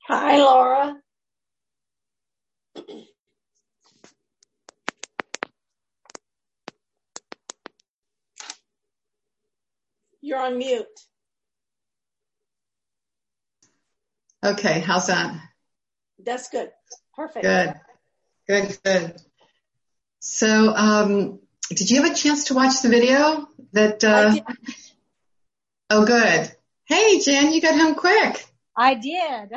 Hi, Laura. You're on mute. Okay, how's that? That's good. Perfect. Good. So, did you have a chance to watch the video? I did. Oh, good. Hey, Jan, you got home quick. I did.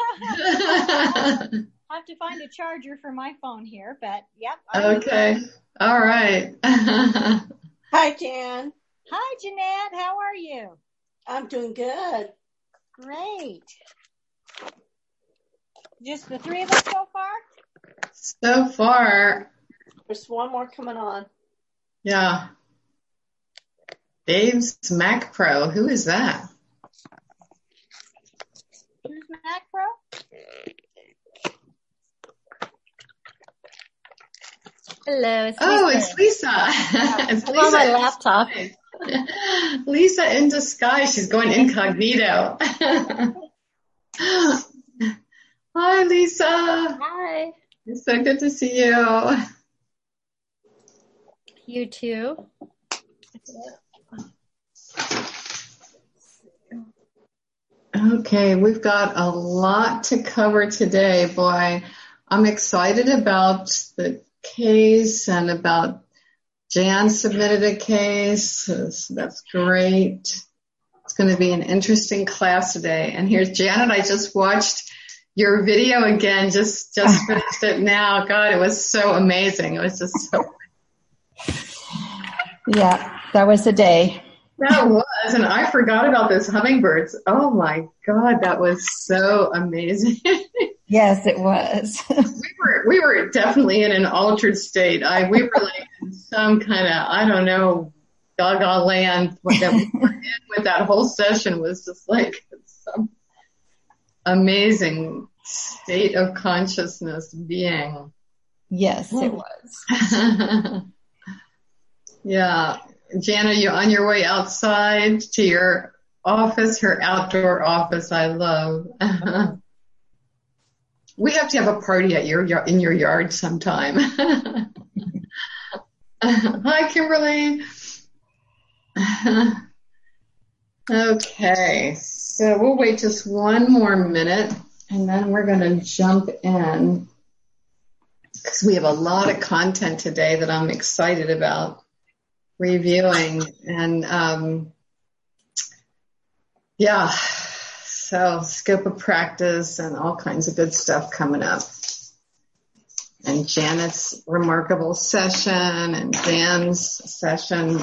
Have to find a charger for my phone here, but yep. Okay. All right. Hi, Jan. Hi, Jeanette. How are you? I'm doing good. Great. Just the three of us so far? So far. There's one more coming on. Yeah. Dave's Mac Pro. Who is that? Who's Mac Pro? Hello, it's Lisa. Oh, it's Lisa. It's Lisa. On my laptop. Lisa in disguise. She's going incognito. Hi, Lisa. Hi. It's so good to see you. You too. Okay, we've got a lot to cover today. Boy, I'm excited about the case and about Jan submitted a case. That's great. It's going to be an interesting class today. And here's Janet. I just watched your video again, just finished it now. God, it was so amazing. It was just so. Yeah, that was the day. That was, and I forgot about those hummingbirds. Oh my God, that was so amazing. Yes, it was. we were definitely in an altered state. We were like in some kind of, I don't know, gaga land that we were in with that whole session was just like some amazing state of consciousness being. Yes, it was. Yeah. Jan, are you on your way outside to your office, her outdoor office? I love. We have to have a party at in your yard sometime. Hi, Kimberly. Okay, so we'll wait just one more minute, and then we're going to jump in because we have a lot of content today that I'm excited about reviewing. And yeah, so scope of practice and all kinds of good stuff coming up. And Janet's remarkable session and Dan's session.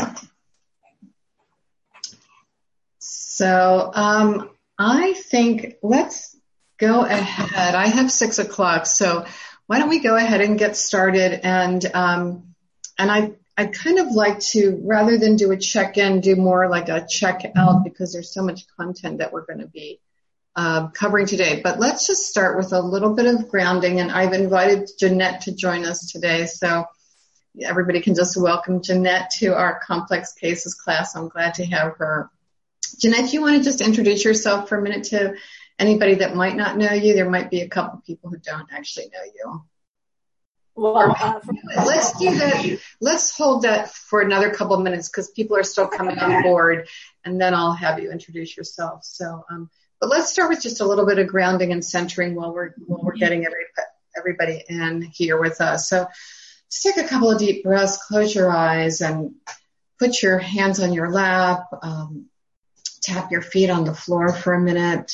So I think let's go ahead. I have 6 o'clock, so why don't we go ahead and get started? And I'd kind of like to, rather than do a check-in, do more like a check-out because there's so much content that we're going to be covering today. But let's just start with a little bit of grounding, and I've invited Jeanette to join us today, so everybody can just welcome Jeanette to our Complex Cases class. I'm glad to have her. Jeanette, you want to just introduce yourself for a minute to anybody that might not know you? There might be a couple people who don't actually know you. Well, let's do that. Let's hold that for another couple of minutes because people are still coming on board, and then I'll have you introduce yourself. So, but let's start with just a little bit of grounding and centering while we're getting everybody in here with us. So, just take a couple of deep breaths, close your eyes, and put your hands on your lap. Tap your feet on the floor for a minute.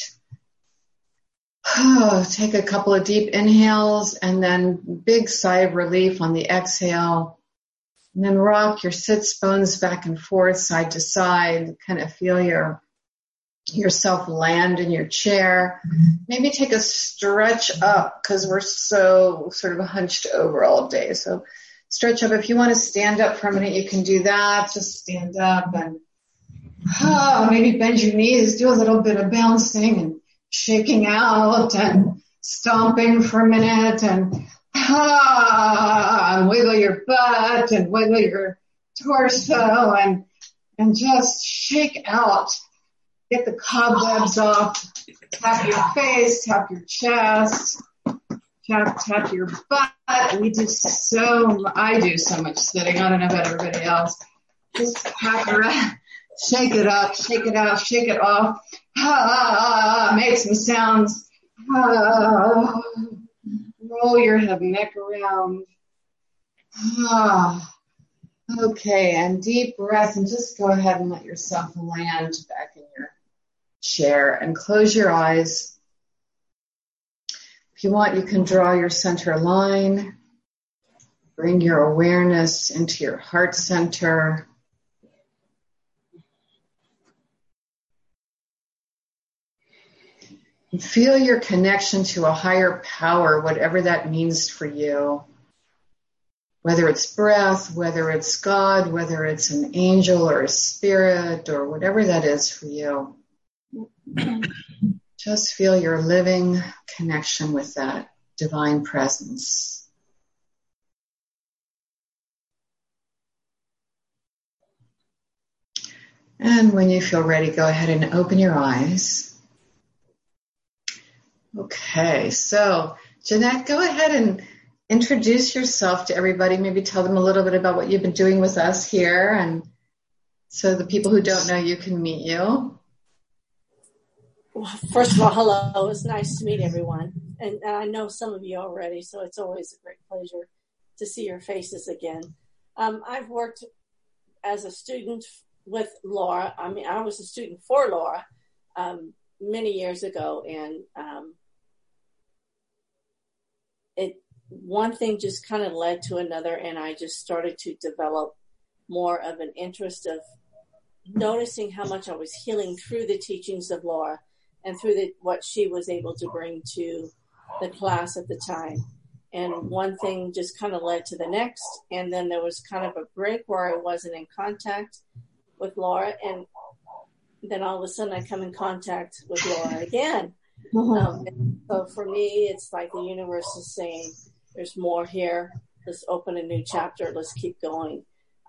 Take a couple of deep inhales and then big sigh of relief on the exhale. And then rock your sits bones back and forth, side to side. Kind of feel yourself land in your chair. Maybe take a stretch up because we're so sort of hunched over all day. So stretch up. If you want to stand up for a minute, you can do that. Just stand up and maybe bend your knees, do a little bit of bouncing and shaking out and stomping for a minute and wiggle your butt and wiggle your torso and just shake out get the cobwebs off. Tap your face, tap your chest, tap your butt. I do so much sitting. I don't know about everybody else. Just tap around, shake it up, shake it out, shake it off. Make some sounds. Roll your head and neck around. Okay, and deep breath, and just go ahead and let yourself land back in your chair and close your eyes. If you want, you can draw your center line. Bring your awareness into your heart center. And feel your connection to a higher power, whatever that means for you. Whether it's breath, whether it's God, whether it's an angel or a spirit or whatever that is for you. Just feel your living connection with that divine presence. And when you feel ready, go ahead and open your eyes. Okay, so Jeanette, go ahead and introduce yourself to everybody. Maybe tell them a little bit about what you've been doing with us here, and so the people who don't know you can meet you. Well, first of all, hello. It's nice to meet everyone. And I know some of you already, so it's always a great pleasure to see your faces again. I've worked as a student with Laura. I mean, I was a student for Laura many years ago, and one thing just kind of led to another, and I just started to develop more of an interest of noticing how much I was healing through the teachings of Laura and through what she was able to bring to the class at the time. And one thing just kind of led to the next, and then there was kind of a break where I wasn't in contact with Laura, and then all of a sudden I come in contact with Laura again. And so for me, it's like the universe is saying, there's more here. Let's open a new chapter. Let's keep going.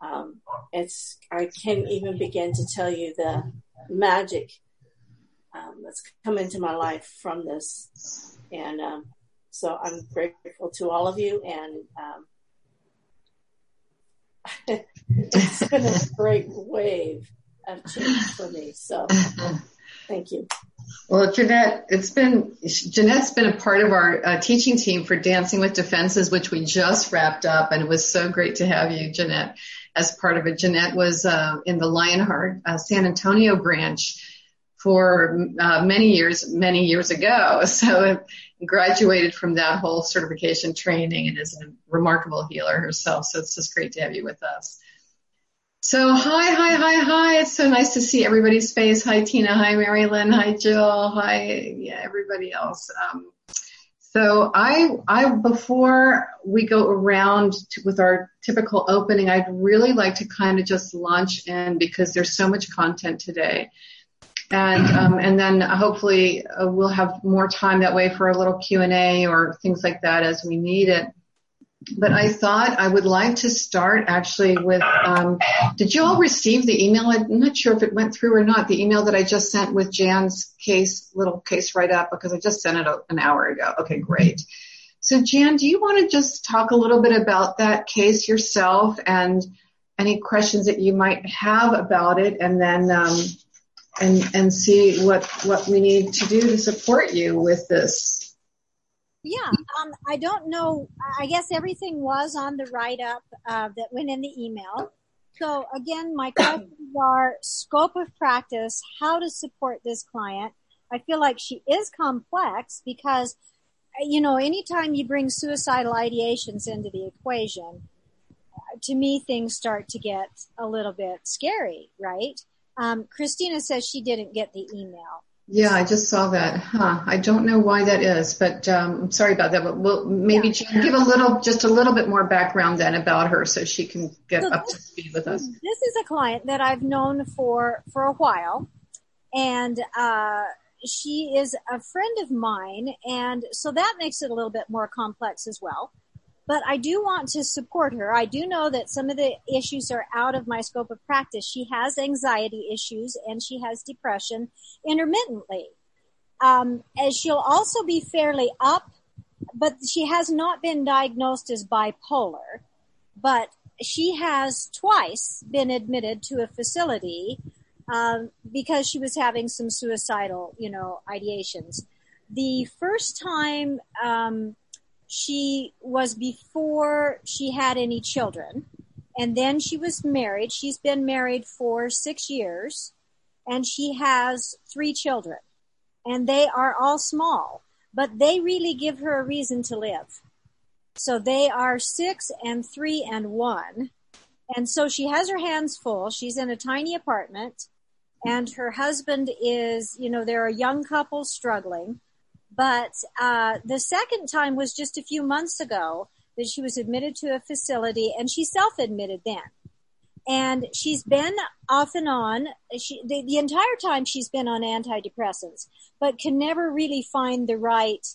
I can't even begin to tell you the magic that's come into my life from this. And so I'm grateful to all of you. And it's been a great wave of change for me. So thank you. Well, Jeanette's been a part of our teaching team for Dancing with Defenses, which we just wrapped up, and it was so great to have you, Jeanette, as part of it. Jeanette was in the Lionheart San Antonio branch for many years ago. So graduated from that whole certification training and is a remarkable healer herself. So it's just great to have you with us. So hi. It's so nice to see everybody's face. Hi, Tina. Hi, Mary Lynn. Hi, Jill. Hi, everybody else. So I before we go around with our typical opening, I'd really like to kind of just launch in because there's so much content today. And then hopefully we'll have more time that way for a little Q&A or things like that as we need it. But I thought I would like to start actually with, did you all receive the email? I'm not sure if it went through or not, the email that I just sent with Jan's little case write-up, because I just sent it an hour ago. Okay, great. So Jan, do you want to just talk a little bit about that case yourself and any questions that you might have about it, and then and see what we need to do to support you with this? Yeah, I don't know. I guess everything was on the write-up that went in the email. So again, my questions are scope of practice, how to support this client. I feel like she is complex because, anytime you bring suicidal ideations into the equation, to me, things start to get a little bit scary, right? Christina says she didn't get the email. Yeah, I just saw that. I don't know why that is, but I'm sorry about that. But we'll maybe Jan, give just a little bit more background then about her so she can get up to speed with us. This is a client that I've known for a while, and she is a friend of mine, and so that makes it a little bit more complex as well. but I do want to support her. I do know that some of the issues are out of my scope of practice. She has anxiety issues and she has depression intermittently. As she'll also be fairly up, but she has not been diagnosed as bipolar, but she has twice been admitted to a facility because she was having some suicidal, ideations. The first time she was before she had any children, and then she was married. She's been married for 6 years, and she has 3 children, and they are all small, but they really give her a reason to live. So they are 6 and 3 and 1. And so she has her hands full. She's in a tiny apartment, and her husband is, they're a young couple struggling. But the second time was just a few months ago that she was admitted to a facility, and she self-admitted then. And she's been off and on. The entire time she's been on antidepressants, but can never really find the right,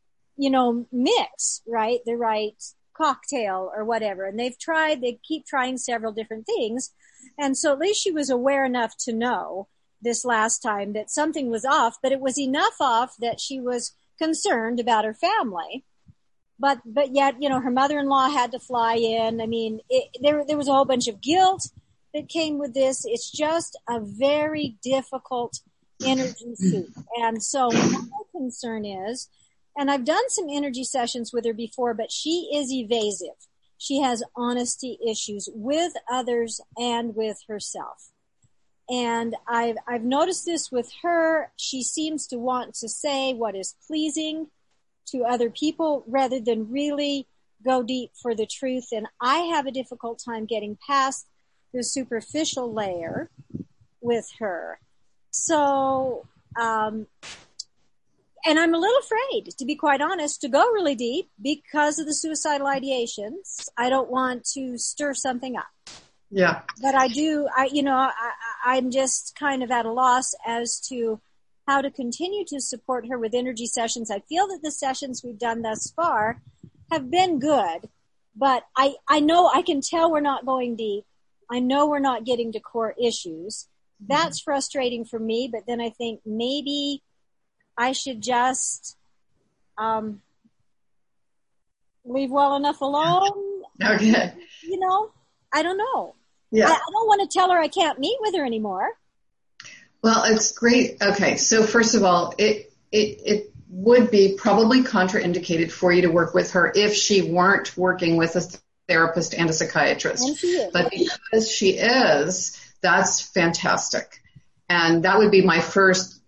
mix, right? The right cocktail or whatever. And they keep trying several different things. And so at least she was aware enough to know this last time that something was off, but it was enough off that she was concerned about her family. But yet, her mother-in-law had to fly in. I mean, there was a whole bunch of guilt that came with this. It's just a very difficult energy suit. And so my concern is, and I've done some energy sessions with her before, but she is evasive. She has honesty issues with others and with herself. And I've noticed this with her. She seems to want to say what is pleasing to other people rather than really go deep for the truth. And I have a difficult time getting past the superficial layer with her. So, and I'm a little afraid, to be quite honest, to go really deep because of the suicidal ideations. I don't want to stir something up. Yeah. But I'm just kind of at a loss as to how to continue to support her with energy sessions. I feel that the sessions we've done thus far have been good, but I know I can tell we're not going deep. I know we're not getting to core issues. That's frustrating for me, but then I think maybe I should just leave well enough alone. Okay. I don't know. Yeah. I don't want to tell her I can't meet with her anymore. Well, it's great. Okay. So first of all, it would be probably contraindicated for you to work with her if she weren't working with a therapist and a psychiatrist. And she is. But because she is, that's fantastic. And that would be my first,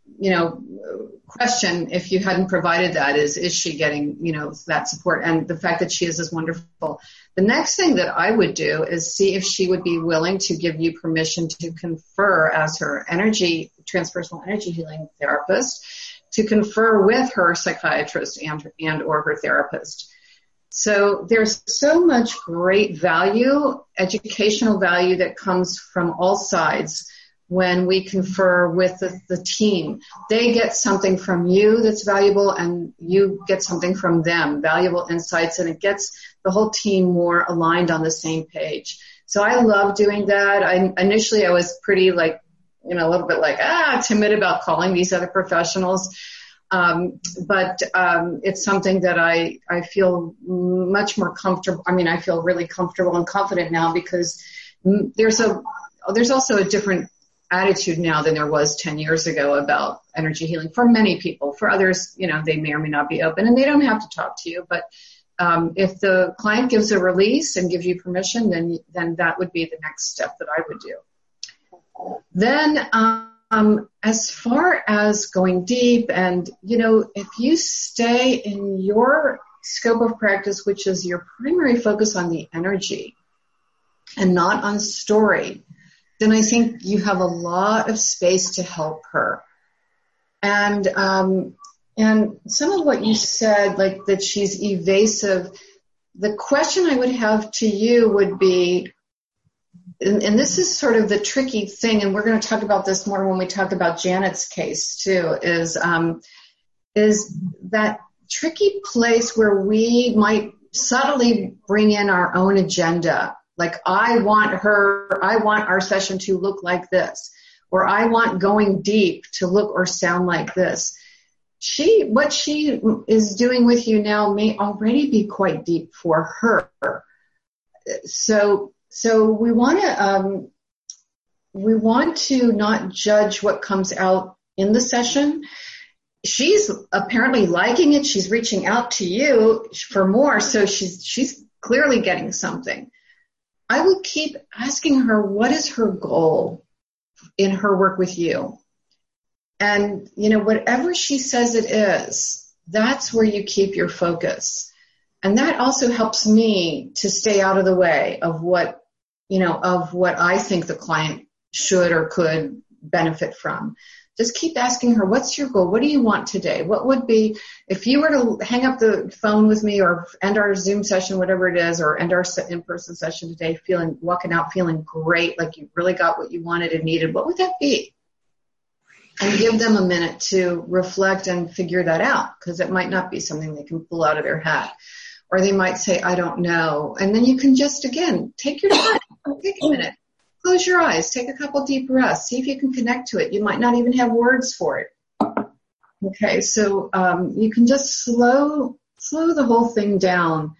question if you hadn't provided that is she getting, that support? And the fact that she is wonderful. The next thing that I would do is see if she would be willing to give you permission to confer as her transpersonal energy healing therapist, to confer with her psychiatrist and or her therapist. So there's so much great value, educational value that comes from all sides when we confer with the team. They get something from you that's valuable, and you get something from them, valuable insights, and it gets the whole team more aligned on the same page. So I love doing that. Initially I was pretty a little bit timid about calling these other professionals. But it's something that I feel much more comfortable. I mean, I feel really comfortable and confident now because there's also a different attitude now than there was 10 years ago about energy healing for many people. For others, they may or may not be open and they don't have to talk to you. But if the client gives a release and gives you permission, then that would be the next step that I would do. Then, as far as going deep and, if you stay in your scope of practice, which is your primary focus on the energy and not on story, then I think you have a lot of space to help her. And some of what you said, like that she's evasive, the question I would have to you would be, and this is sort of the tricky thing, and we're going to talk about this more when we talk about Janet's case too, is that tricky place where we might subtly bring in our own agenda. Like, I want our session to look like this, or I want going deep to look or sound like this. What she is doing with you now may already be quite deep for her. So we want to not judge what comes out in the session. She's apparently liking it. She's reaching out to you for more. So she's clearly getting something. I will keep asking her, what is her goal in her work with you? And, whatever she says it is, that's where you keep your focus. And that also helps me to stay out of the way of what I think the client should or could benefit from. Just keep asking her, what's your goal? What do you want today? What would be, if you were to hang up the phone with me or end our Zoom session, whatever it is, or end our in-person session today, walking out feeling great, like you really got what you wanted and needed, what would that be? And give them a minute to reflect and figure that out, because it might not be something they can pull out of their hat. Or they might say, I don't know. And then you can just, again, take your time, take a minute. Close your eyes, take a couple deep breaths, see if you can connect to it. You might not even have words for it. Okay, so you can just slow the whole thing down.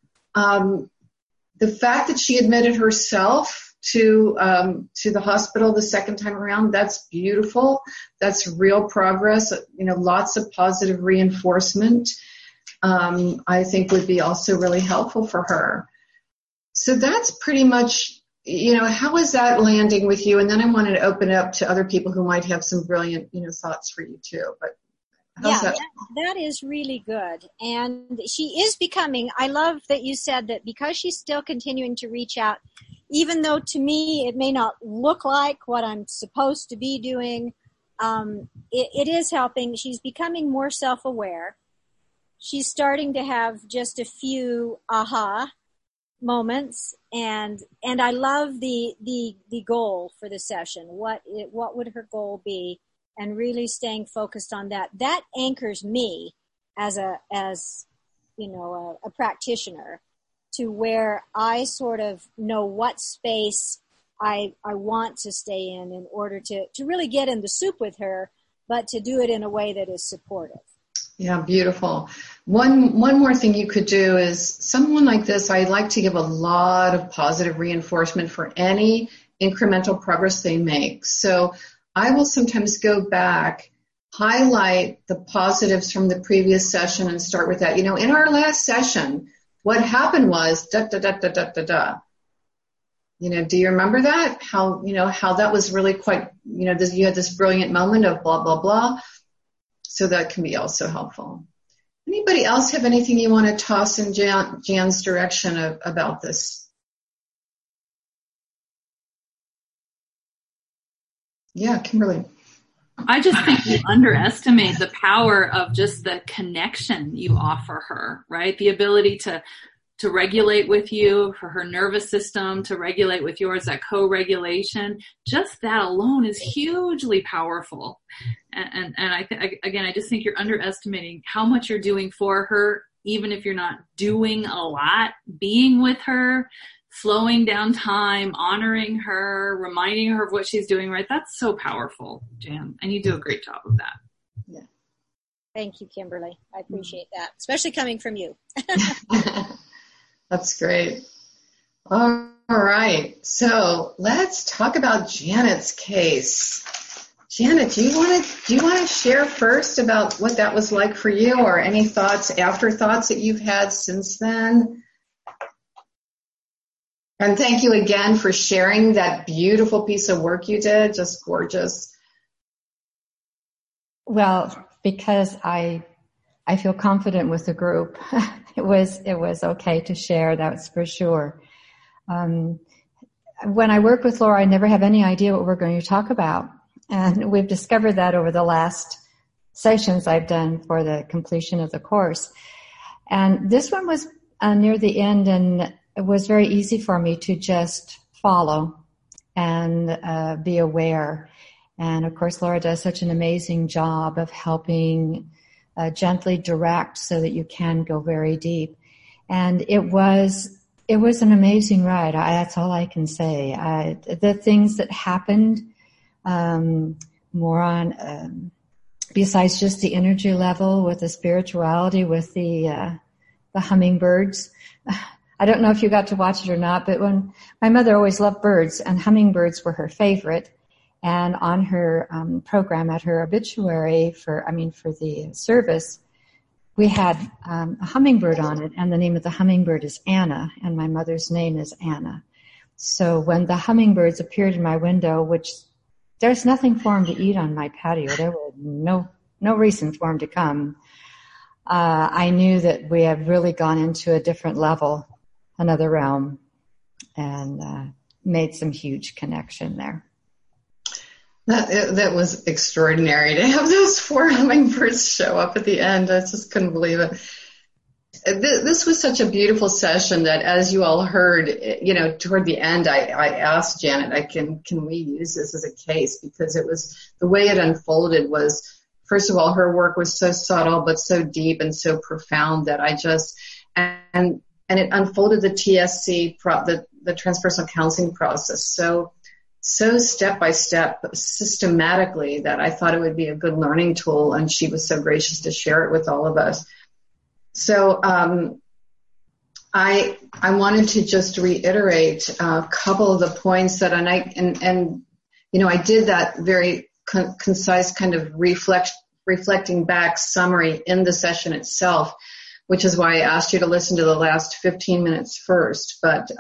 The fact that she admitted herself to the hospital the second time around, that's beautiful. That's real progress. Lots of positive reinforcement, I think would be also really helpful for her. So that's pretty much, how is that landing with you? And then I wanted to open it up to other people who might have some brilliant, thoughts for you too. But that is really good. And she is becoming, I love that you said that, because she's still continuing to reach out, even though to me it may not look like what I'm supposed to be doing, it is helping. She's becoming more self-aware. She's starting to have just a few aha moments, and I love the goal for the session. What would her goal be? And really staying focused on that. That anchors me as a practitioner, to where I sort of know what space I want to stay in order to really get in the soup with her, but to do it in a way that is supportive. Yeah, beautiful. One more thing you could do is, someone like this, I like to give a lot of positive reinforcement for any incremental progress they make. So I will sometimes go back, highlight the positives from the previous session and start with that. In our last session, what happened was da da da da da da da. Do you remember that? How that was really quite, you had this brilliant moment of blah, blah, blah. So that can be also helpful. Anybody else have anything you want to toss in Jan's direction about this? Yeah, Kimberly. I just think you underestimate the power of just the connection you offer her, right? The ability to regulate with you, for her nervous system to regulate with yours, that co-regulation. Just that alone is hugely powerful. And I just think you're underestimating how much you're doing for her, even if you're not doing a lot. Being with her, slowing down time, honoring her, reminding her of what she's doing right. That's so powerful, Jan. And you do a great job of that. Yeah. Thank you, Kimberly. I appreciate that, especially coming from you. That's great. All right. So let's talk about Janet's case. Janet, do you want to share first about what that was like for you, or any afterthoughts that you've had since then? And thank you again for sharing that beautiful piece of work you did. Just gorgeous. Well, because I feel confident with the group, it was okay to share. That's for sure. When I work with Laura, I never have any idea what we're going to talk about. And we've discovered that over the last sessions I've done for the completion of the course. And this one was near the end, and it was very easy for me to just follow and be aware. And of course, Laura does such an amazing job of helping gently direct so that you can go very deep. And it was an amazing ride. That's all I can say. The things that happened, more on, besides just the energy level with the spirituality, with the hummingbirds. I don't know if you got to watch it or not, but when my mother always loved birds, and hummingbirds were her favorite. And on her program at her obituary for the service, we had a hummingbird on it, and the name of the hummingbird is Anna, and my mother's name is Anna. So when the hummingbirds appeared in my window, which there's nothing for them to eat on my patio, there was no reason for them to come, I knew that we had really gone into a different level, another realm, and made some huge connection there. That was extraordinary to have those 4 hummingbirds show up at the end. I just couldn't believe it. This was such a beautiful session that, as you all heard, toward the end, I asked Janet, can we use this as a case? Because it was, the way it unfolded was, first of all, her work was so subtle but so deep and so profound that and it unfolded the TSC, the transpersonal counseling process so step by step, systematically, that I thought it would be a good learning tool, and she was so gracious to share it with all of us. So I wanted to just reiterate a couple of the points that, I did that very concise kind of reflecting back summary in the session itself, which is why I asked you to listen to the last 15 minutes first. But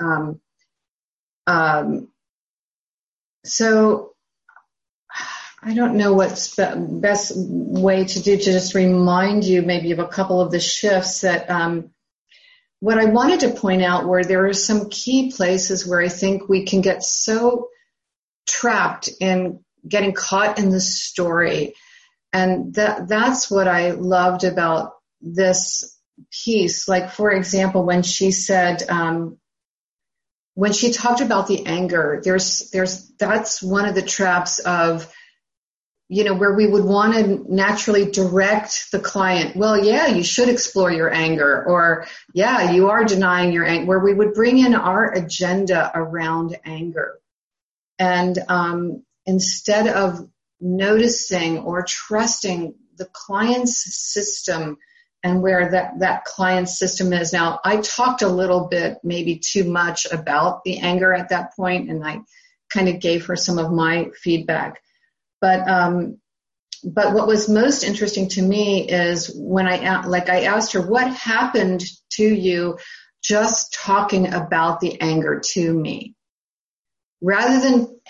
so I don't know what's the best way to do to just remind you maybe of a couple of the shifts that what I wanted to point out were there are some key places where I think we can get so trapped in getting caught in the story. And that's what I loved about this piece. Like, for example, when she said, when she talked about the anger, that's one of the traps of, where we would want to naturally direct the client. Well, yeah, you should explore your anger, or yeah, you are denying your anger, where we would bring in our agenda around anger. And instead of noticing or trusting the client's system and where that client's system is. Now, I talked a little bit, maybe too much, about the anger at that point, and I kind of gave her some of my feedback. But what was most interesting to me is when I asked her, what happened to you just talking about the anger to me? Rather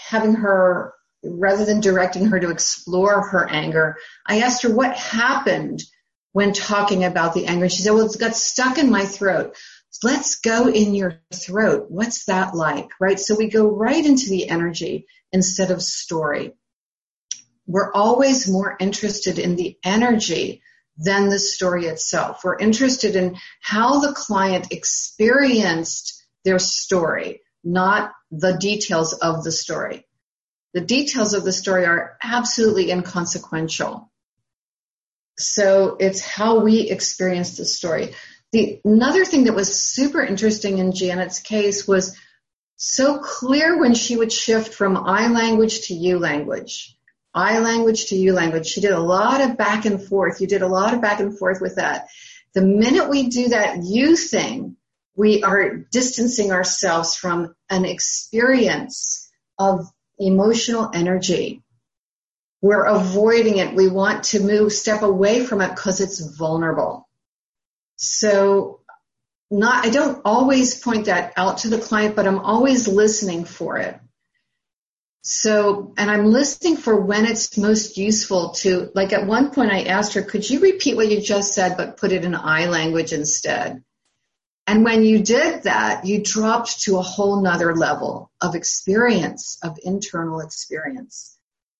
than directing her to explore her anger, I asked her what happened when talking about the anger. She said, well, it's got stuck in my throat. Let's go in your throat. What's that like, right? So we go right into the energy instead of story. We're always more interested in the energy than the story itself. We're interested in how the client experienced their story, not the details of the story. The details of the story are absolutely inconsequential. So it's how we experience the story. Another thing that was super interesting in Janet's case was so clear when she would shift from I language to you language. I language to you language. She did a lot of back and forth. You did a lot of back and forth with that. The minute we do that you thing, we are distancing ourselves from an experience of emotional energy. We're avoiding it. We want to step away from it because it's vulnerable. So I don't always point that out to the client, but I'm always listening for it. So, and I'm listening for when it's most useful to, like at one point I asked her, could you repeat what you just said, but put it in I language instead? And when you did that, you dropped to a whole nother level of experience, of internal experience.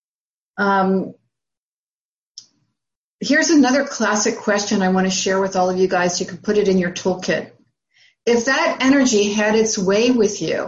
Here's another classic question I want to share with all of you guys. You can put it in your toolkit. If that energy had its way with you, ...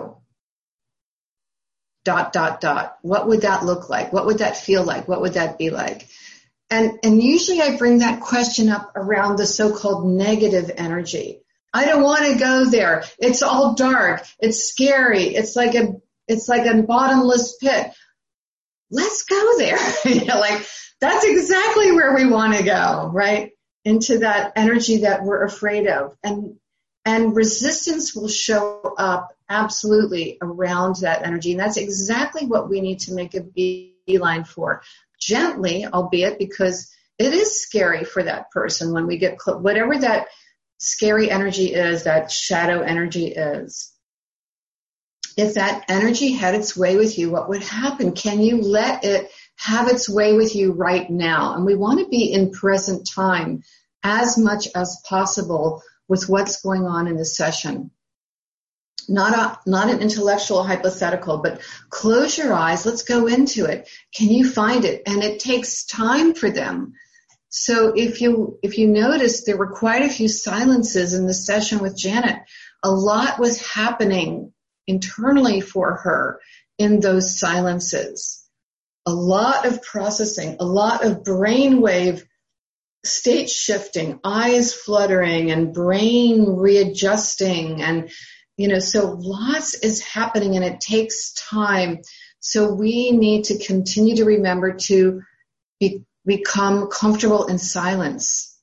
what would that look like? What would that feel like? What would that be like? And usually I bring that question up around the so-called negative energy. I don't want to go there. It's all dark. It's scary. It's like a bottomless pit. Let's go there. Like that's exactly where we want to go, right? Into that energy that we're afraid of. And resistance will show up absolutely around that energy. And that's exactly what we need to make a beeline for. Gently, albeit, because it is scary for that person when we get whatever that scary energy is, that shadow energy is. If that energy had its way with you, what would happen? Can you let it have its way with you right now? And we want to be in present time as much as possible with what's going on in the session. Not an intellectual hypothetical, but close your eyes. Let's go into it. Can you find it? And it takes time for them. So if you notice, there were quite a few silences in the session with Janet. A lot was happening internally for her in those silences. A lot of processing, a lot of brainwave state shifting, eyes fluttering and brain readjusting. And, so lots is happening and it takes time. So we need to continue to remember to become comfortable in silence.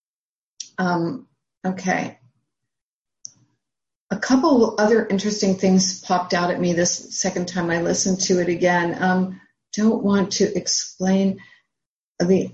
Okay. A couple other interesting things popped out at me this second time I listened to it again. Don't want to explain this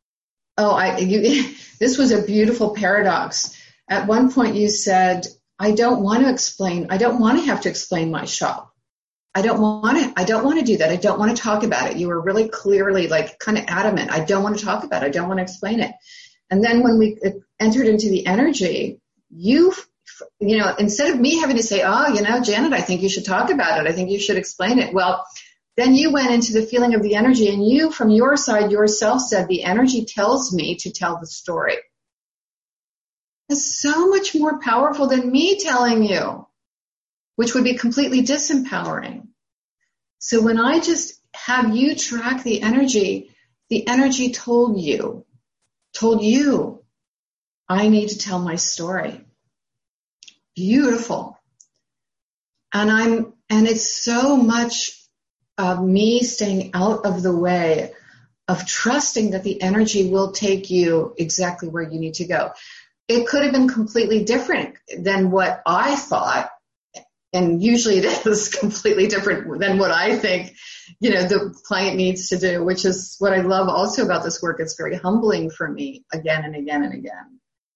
was a beautiful paradox. At one point you said, I don't want to have to explain my shop. I don't want to do that. I don't want to talk about it. You were really clearly kind of adamant. I don't want to talk about it. I don't want to explain it. And then when we entered into the energy, instead of me having to say, Janet, I think you should talk about it. I think you should explain it. Well, then you went into the feeling of the energy and you, from your side, yourself said, the energy tells me to tell the story. It's so much more powerful than me telling you, which would be completely disempowering. So when I just have you track the energy told you, I need to tell my story. Beautiful. And it's so much of me staying out of the way of trusting that the energy will take you exactly where you need to go. It could have been completely different than what I thought. And usually it is completely different than what I think, the client needs to do, which is what I love also about this work. It's very humbling for me again and again and again.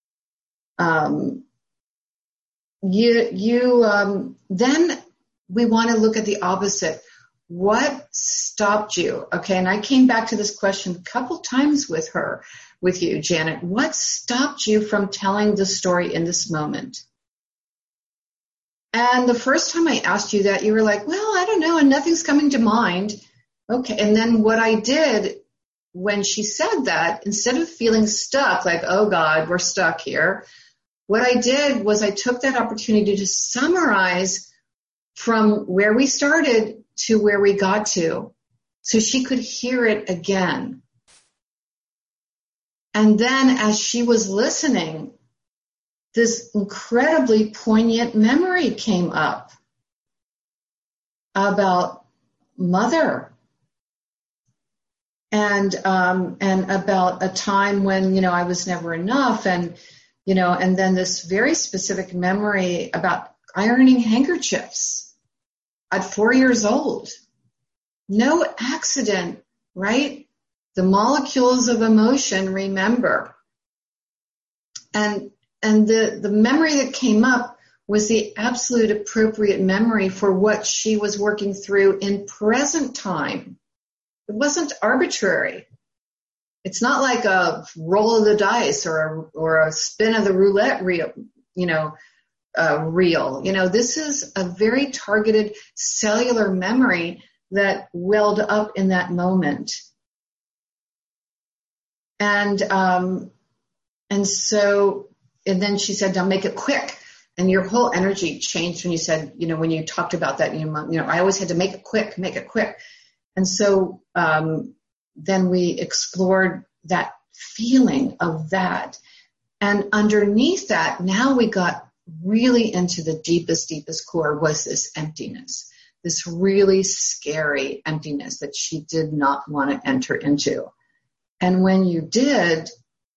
Then we want to look at the opposite. What stopped you? Okay. And I came back to this question a couple times with you, Janet. What stopped you from telling the story in this moment? And the first time I asked you that, you were like, well, I don't know, and nothing's coming to mind. Okay. And then what I did when she said that, instead of feeling stuck, like, oh God, we're stuck here, what I did was I took that opportunity to summarize from where we started to where we got to, so she could hear it again. And then as she was listening, this incredibly poignant memory came up about mother and about a time when, I was never enough, and then this very specific memory about ironing handkerchiefs at 4 years old. No accident, right? The molecules of emotion remember. And the memory that came up was the absolute appropriate memory for what she was working through in present time. It wasn't arbitrary. It's not like a roll of the dice or a spin of the roulette reel, reel. This is a very targeted cellular memory that welled up in that moment. And then she said, now make it quick. And your whole energy changed when you said, when you talked about that, I always had to make it quick. And so, then we explored that feeling of that. And underneath that, now we got really into the deepest core was this emptiness, this really scary emptiness that she did not want to enter into. And when you did,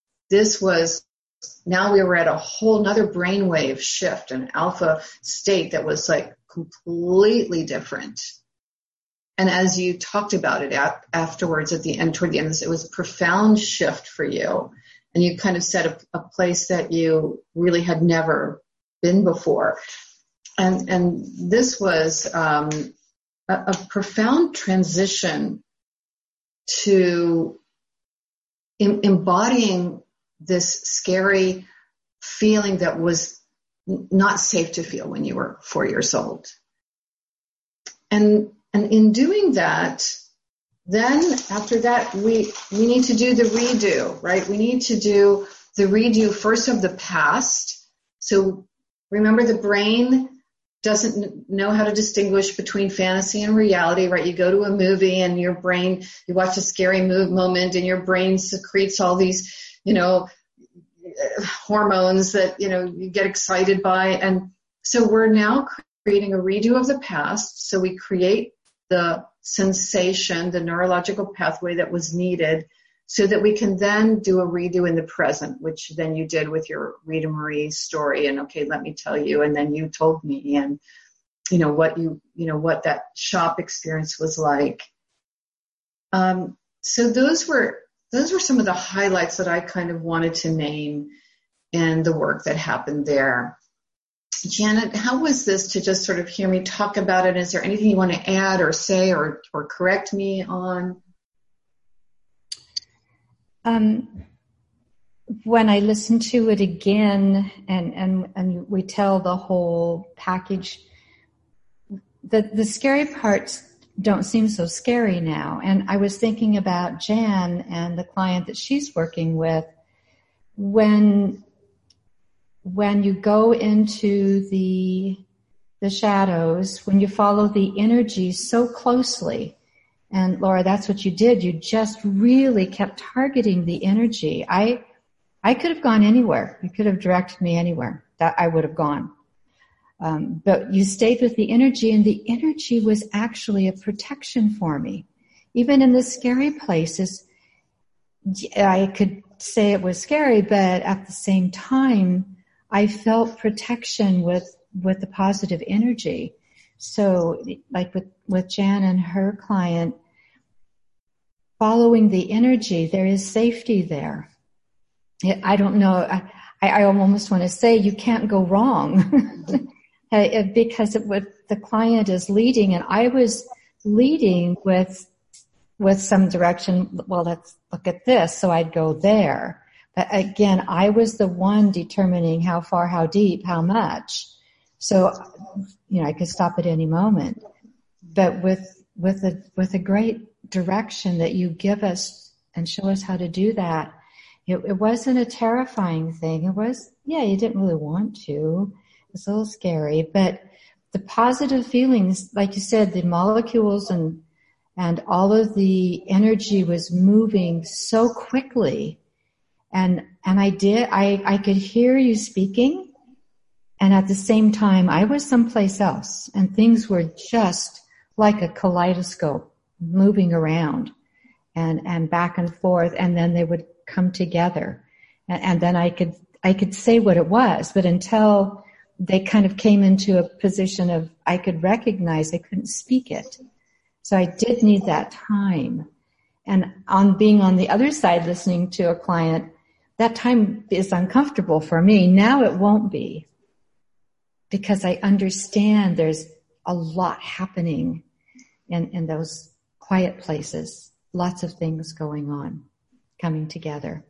now we were at a whole nother brainwave shift, an alpha state that was like completely different. And as you talked about it afterwards toward the end, it was a profound shift for you. And you kind of set a place that you really had never been before. And this was a profound transition to embodying this scary feeling that was not safe to feel when you were 4 years old. And in doing that, then after that, we need to do the redo, right? We need to do the redo first of the past. So remember, the brain doesn't know how to distinguish between fantasy and reality, right? You go to a movie and your brain, you watch a scary moment and your brain secretes all these, hormones that, you get excited by. And so we're now creating a redo of the past. So we create the sensation, the neurological pathway that was needed so that we can then do a redo in the present, which then you did with your Rita Marie story. And okay, let me tell you. And then you told me and, what that shop experience was like. So those were some of the highlights that I kind of wanted to name in the work that happened there. Janet, how was this to just sort of hear me talk about it? Is there anything you want to add or say or correct me on? When I listen to it again and we tell the whole package, the scary parts don't seem so scary now. And I was thinking about Jan and the client that she's working with. When you go into the shadows, when you follow the energy so closely, and Laura, that's what you did. You just really kept targeting the energy. I could have gone anywhere. You could have directed me anywhere that I would have gone. But you stayed with the energy, and the energy was actually a protection for me. Even in the scary places, I could say it was scary, but at the same time, I felt protection with the positive energy. So like with Jan and her client, following the energy, there is safety there. I don't know. I almost want to say you can't go wrong because the client is leading, and I was leading with some direction. Well, let's look at this. So I'd go there. But again, I was the one determining how far, how deep, how much. So, I could stop at any moment. But with a great direction that you give us and show us how to do that, it wasn't a terrifying thing. It was, you didn't really want to. It's a little scary, but the positive feelings, like you said, the molecules and all of the energy was moving so quickly. And I could hear you speaking. And at the same time, I was someplace else, and things were just like a kaleidoscope moving around and back and forth. And then they would come together. And then I could say what it was, but until they kind of came into a position of I could recognize, I couldn't speak it. So I did need that time. And on being on the other side, listening to a client, that time is uncomfortable for me. Now it won't be, because I understand there's a lot happening in those quiet places, lots of things going on, coming together.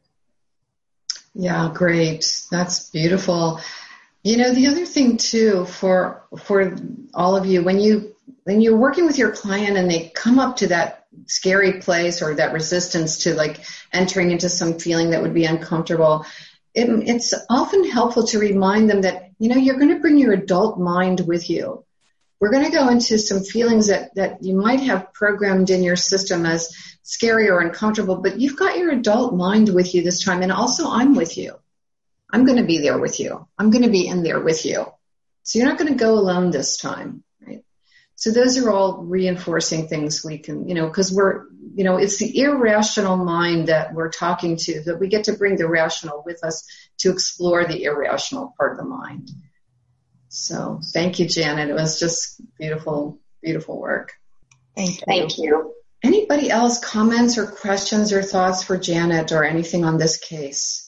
Yeah, great. That's beautiful. The other thing too, for all of you, when you're working with your client and they come up to that scary place or that resistance to like entering into some feeling that would be uncomfortable, it's often helpful to remind them that, you're going to bring your adult mind with you. We're going to go into some feelings that you might have programmed in your system as scary or uncomfortable, but you've got your adult mind with you this time, and also I'm with you. I'm going to be there with you. I'm going to be in there with you. So you're not going to go alone this time, right? So those are all reinforcing things we can, because it's the irrational mind that we're talking to, that we get to bring the rational with us to explore the irrational part of the mind. So thank you, Janet. It was just beautiful, beautiful work. Thank you. Anybody else comments or questions or thoughts for Janet or anything on this case?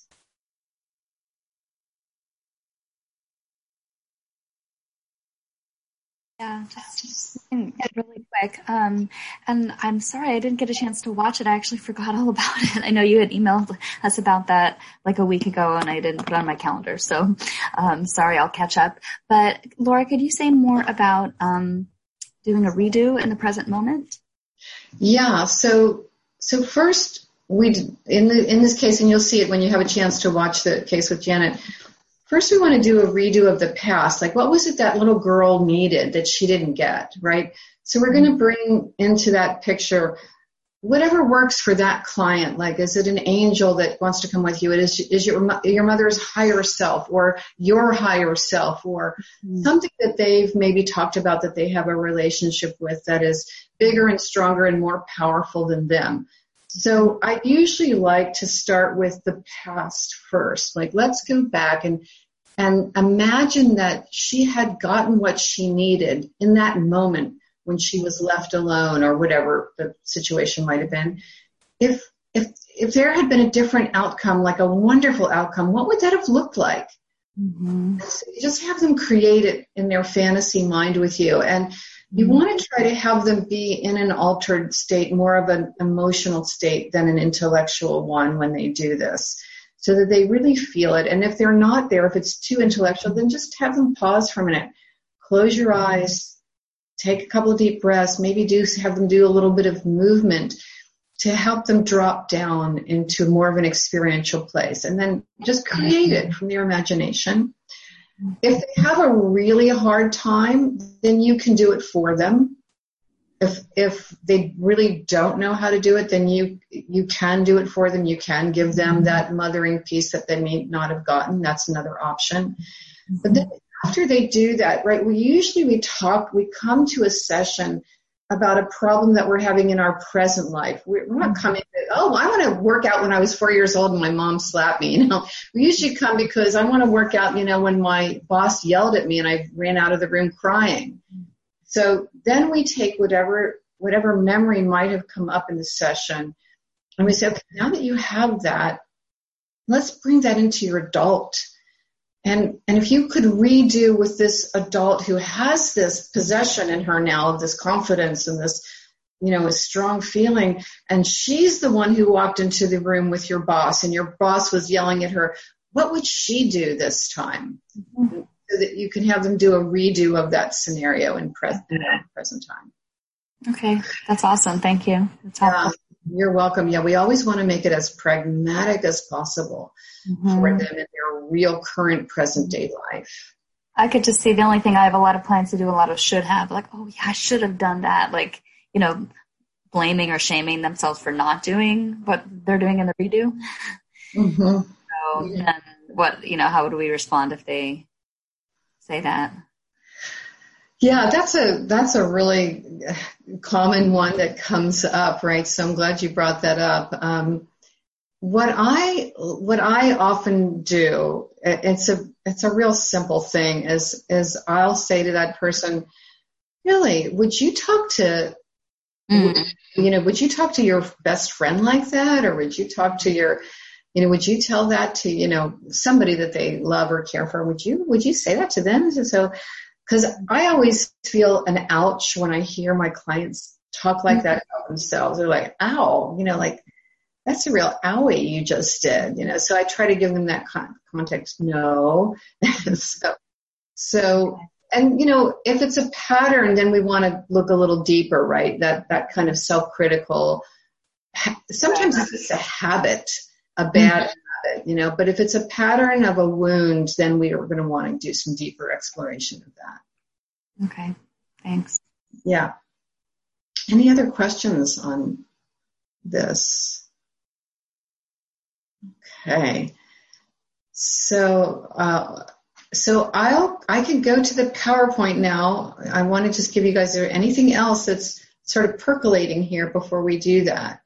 Yeah, just really quick. And I'm sorry I didn't get a chance to watch it. I actually forgot all about it. I know you had emailed us about that like a week ago, and I didn't put it on my calendar. So sorry, I'll catch up. But Laura, could you say more about doing a redo in the present moment? Yeah. So first, in this case, and you'll see it when you have a chance to watch the case with Janet. First, we want to do a redo of the past. Like, what was it that little girl needed that she didn't get, right? So we're going to bring into that picture whatever works for that client. Like, is it an angel that wants to come with you? Is your mother's higher self, or your higher self, or something that they've maybe talked about that they have a relationship with that is bigger and stronger and more powerful than them. So I usually like to start with the past first. Like, let's go back and imagine that she had gotten what she needed in that moment when she was left alone, or whatever the situation might have been. If there had been a different outcome, like a wonderful outcome, what would that have looked like? Mm-hmm. So you just have them create it in their fantasy mind with you. And you want to try to have them be in an altered state, more of an emotional state than an intellectual one when they do this, so that they really feel it. And if they're not there, if it's too intellectual, then just have them pause for a minute. Close your eyes, take a couple of deep breaths, maybe have them do a little bit of movement to help them drop down into more of an experiential place. And then just create it from their imagination. If they have a really hard time, then you can do it for them. If they really don't know how to do it, then you can do it for them. You can give them that mothering piece that they may not have gotten. That's another option. But then after they do that, right, we come to a session about a problem that we're having in our present life. We're not coming to, I want to work out when I was 4 years old and my mom slapped me. We usually come because I want to work out, when my boss yelled at me and I ran out of the room crying. So then we take whatever memory might have come up in the session, and we say, okay, now that you have that, let's bring that into your adult. And if you could redo with this adult who has this possession in her now of this confidence and this, a strong feeling, and she's the one who walked into the room with your boss, and your boss was yelling at her, what would she do this time? Mm-hmm. So that you can have them do a redo of that scenario in present time. Okay, that's awesome. Thank you. That's helpful. You're welcome. Yeah, we always want to make it as pragmatic as possible for them in their real current present day life. I could just see the only thing I have a lot of clients to do a lot of should have, like, oh yeah, I should have done that. Like, blaming or shaming themselves for not doing what they're doing in the redo. Mm-hmm. So then what, how would we respond if they say that? Yeah, that's a really common one that comes up, right? So I'm glad you brought that up. What I often do, it's a real simple thing, is I'll say to that person, really, would you talk to your best friend like that, or would you talk to your, would you tell that to somebody that they love or care for? Would you say that to them? So. Because I always feel an ouch when I hear my clients talk like that about themselves. They're like, ow, like, that's a real owie you just did, So I try to give them that context. No. So, and, if it's a pattern, then we want to look a little deeper, right? That kind of self-critical. Sometimes it's just a habit, a bad habit, but if it's a pattern of a wound, then we are going to want to do some deeper exploration of that. Okay, thanks. Yeah. Any other questions on this? Okay. So I can go to the PowerPoint now. I want to just give you guys, is there anything else that's sort of percolating here before we do that?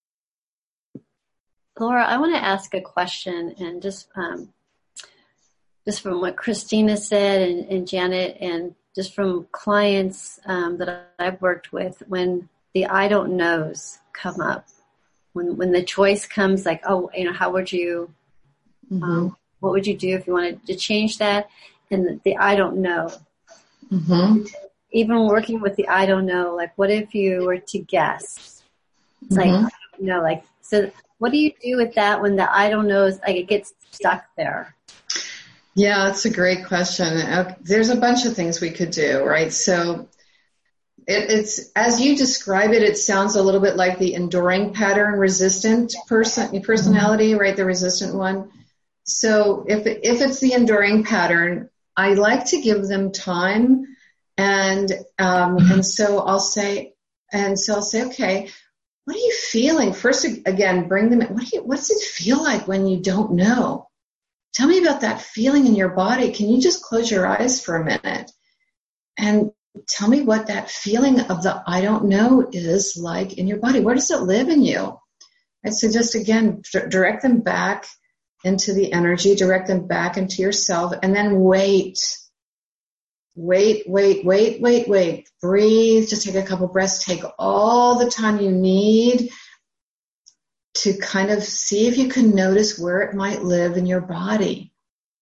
Laura, I want to ask a question, and just from what Christina said and Janet, and just from clients that I've worked with, when the I don't knows come up, when the choice comes, like, oh, how would you, what would you do if you wanted to change that? And the I don't know. Mm-hmm. Even working with the I don't know, like, what if you were to guess? It's like, I don't know, like, so what do you do with that when the I don't know is, like, it gets stuck there? Yeah, that's a great question. There's a bunch of things we could do, right? So it's as you describe it, it sounds a little bit like the enduring pattern resistant personality, right? The resistant one. So if it's the enduring pattern, I like to give them time, and so I'll say, okay, what are you feeling? First, again, bring them in. What does it feel like when you don't know? Tell me about that feeling in your body. Can you just close your eyes for a minute and tell me what that feeling of the I don't know is like in your body? Where does it live in you? And so just, again, direct them back into the energy, direct them back into yourself, and then wait. Breathe. Just take a couple breaths. Take all the time you need to kind of see if you can notice where it might live in your body.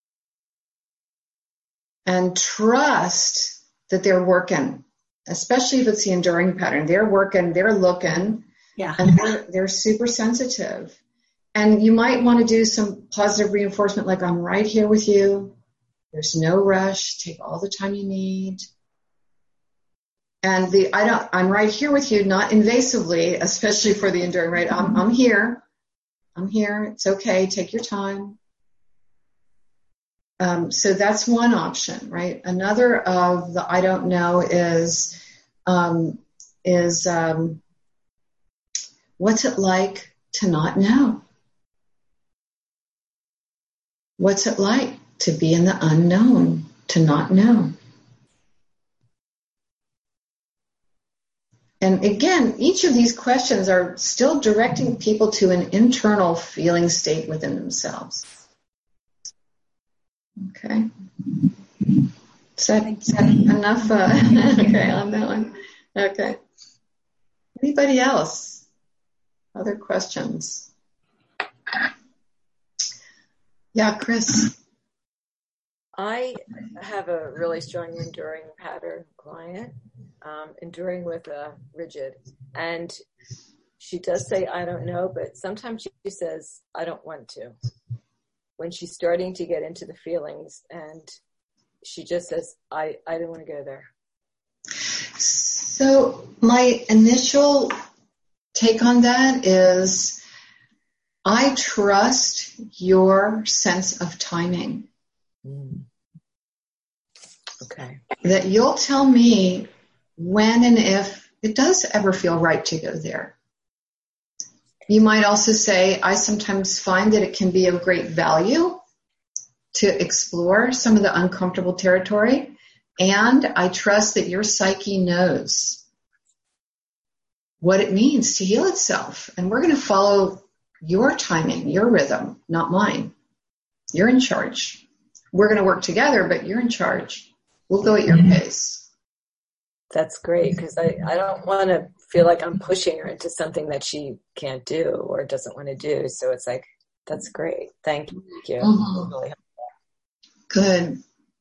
And trust that they're working, especially if it's the enduring pattern. They're working, they're looking, and they're super sensitive. And you might want to do some positive reinforcement, like, I'm right here with you. There's no rush. Take all the time you need. And I'm right here with you, not invasively, especially for the enduring, right? I'm here. I'm here. It's okay. Take your time. So that's one option, right? Another of the I don't know is what's it like to not know? What's it like to be in the unknown, to not know? And again, each of these questions are still directing people to an internal feeling state within themselves. Okay. Is that enough? Okay, on that one. Okay. Anybody else? Other questions? Yeah, Chris. I have a really strong enduring pattern client, enduring with a rigid. And she does say, I don't know, but sometimes she says, I don't want to. When she's starting to get into the feelings, and she just says, I don't want to go there. So my initial take on that is, I trust your sense of timing. Okay. That you'll tell me when and if it does ever feel right to go there. You might also say, I sometimes find that it can be of great value to explore some of the uncomfortable territory, and I trust that your psyche knows what it means to heal itself, and we're going to follow your timing, your rhythm, not mine. You're in charge. We're going to work together, but you're in charge. We'll go at your pace. That's great, because I don't want to feel like I'm pushing her into something that she can't do or doesn't want to do. So it's like, that's great. Thank you. Mm-hmm. Really good.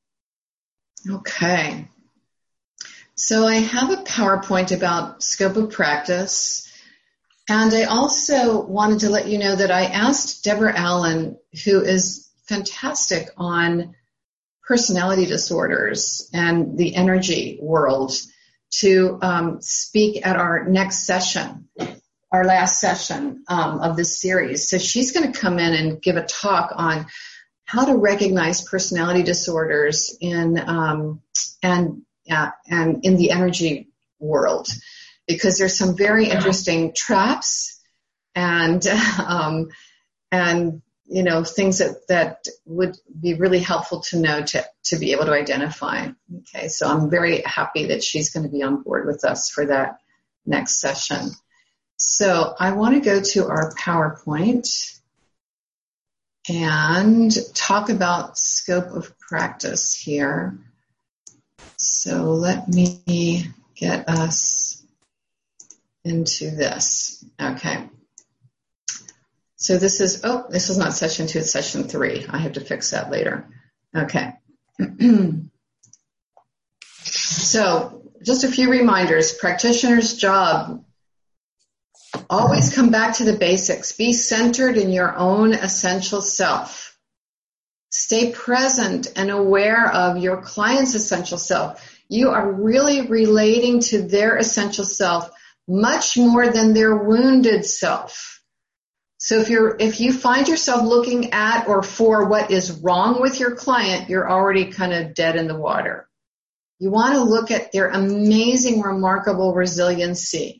Okay. So I have a PowerPoint about scope of practice. And I also wanted to let you know that I asked Deborah Allen, who is fantastic on personality disorders and the energy world, to speak at our next session, our last session of this series. So she's going to come in and give a talk on how to recognize personality disorders in and in the energy world, because there's some very interesting traps and things that would be really helpful to know to be able to identify. Okay, so I'm very happy that she's going to be on board with us for that next session. So I want to go to our PowerPoint and talk about scope of practice here. So let me get us into this. Okay. So this is not session 2, it's session 3. I have to fix that later. Okay. So just a few reminders. Practitioner's job. Always come back to the basics. Be centered in your own essential self. Stay present and aware of your client's essential self. You are really relating to their essential self much more than their wounded self. So if you find yourself looking at or for what is wrong with your client, you're already kind of dead in the water. You want to look at their amazing, remarkable resiliency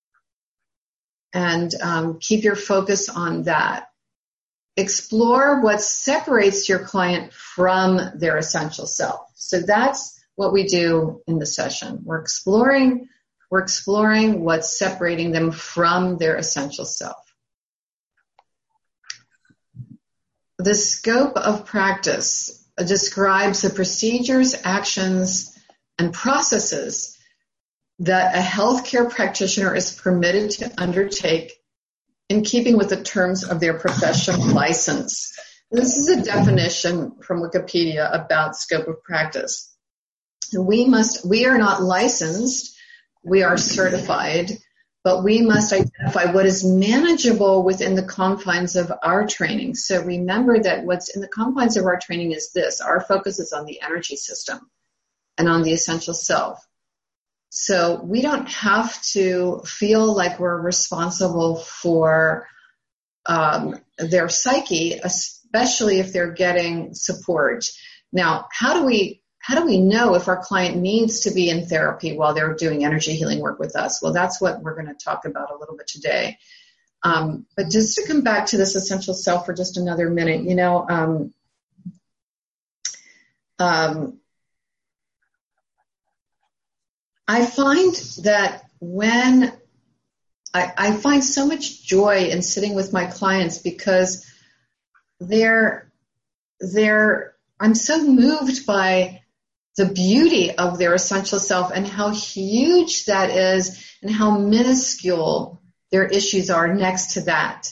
and keep your focus on that. Explore what separates your client from their essential self. So that's what we do in the session. We're exploring what's separating them from their essential self. The scope of practice describes the procedures, actions, and processes that a healthcare practitioner is permitted to undertake in keeping with the terms of their professional license. This is a definition from Wikipedia about scope of practice. We are not licensed, we are certified, but we must identify what is manageable within the confines of our training. So remember that what's in the confines of our training is this. Our focus is on the energy system and on the essential self. So we don't have to feel like we're responsible for their psyche, especially if they're getting support. Now, how do we know if our client needs to be in therapy while they're doing energy healing work with us? Well, that's what we're going to talk about a little bit today. But just to come back to this essential self for just another minute, I find that when I find so much joy in sitting with my clients because I'm so moved by the beauty of their essential self and how huge that is and how minuscule their issues are next to that.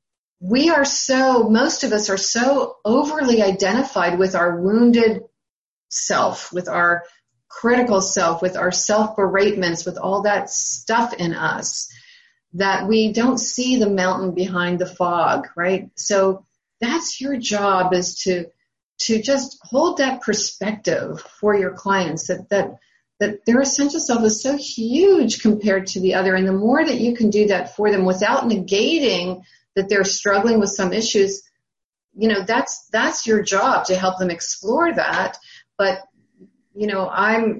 Most of us are so overly identified with our wounded self, with our critical self, with our self-beratements, with all that stuff in us, that we don't see the mountain behind the fog, right? So that's your job, is to just hold that perspective for your clients, that their essential self is so huge compared to the other. And the more that you can do that for them without negating that they're struggling with some issues, that's your job, to help them explore that. But I'm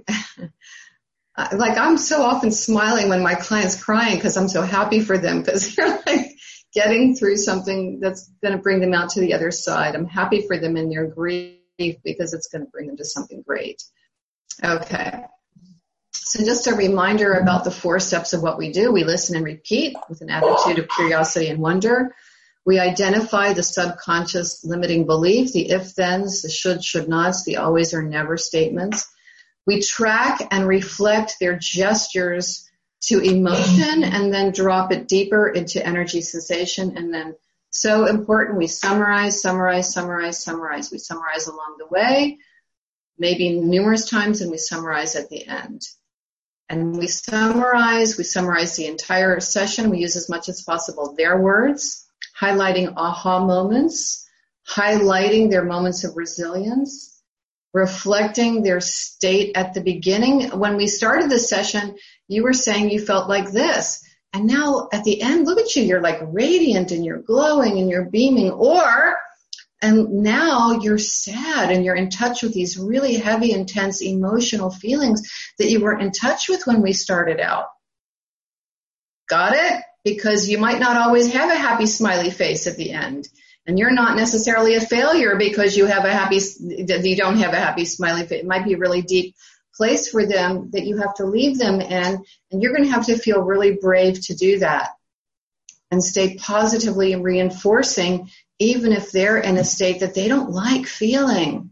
so often smiling when my client's crying because I'm so happy for them, because they're like getting through something that's going to bring them out to the other side. I'm happy for them in their grief because it's going to bring them to something great. Okay. So just a reminder about the 4 steps of what we do. We listen and repeat with an attitude of curiosity and wonder. We identify the subconscious limiting belief, the if-thens, the should-nots, the always or never statements. We track and reflect their gestures to emotion and then drop it deeper into energy sensation. And then, so important, we summarize. We summarize along the way, maybe numerous times, and we summarize at the end. And we summarize the entire session. We use as much as possible their words, highlighting aha moments, highlighting their moments of resilience, reflecting their state at the beginning. When we started the session, you were saying you felt like this. And now at the end, look at you. You're like radiant and you're glowing and you're beaming. And now you're sad and you're in touch with these really heavy, intense emotional feelings that you weren't in touch with when we started out. Got it? Because you might not always have a happy, smiley face at the end. And you're not necessarily a failure because you don't have a happy, smiley face. It might be a really deep place for them that you have to leave them in, and you're going to have to feel really brave to do that and stay positively reinforcing, even if they're in a state that they don't like feeling.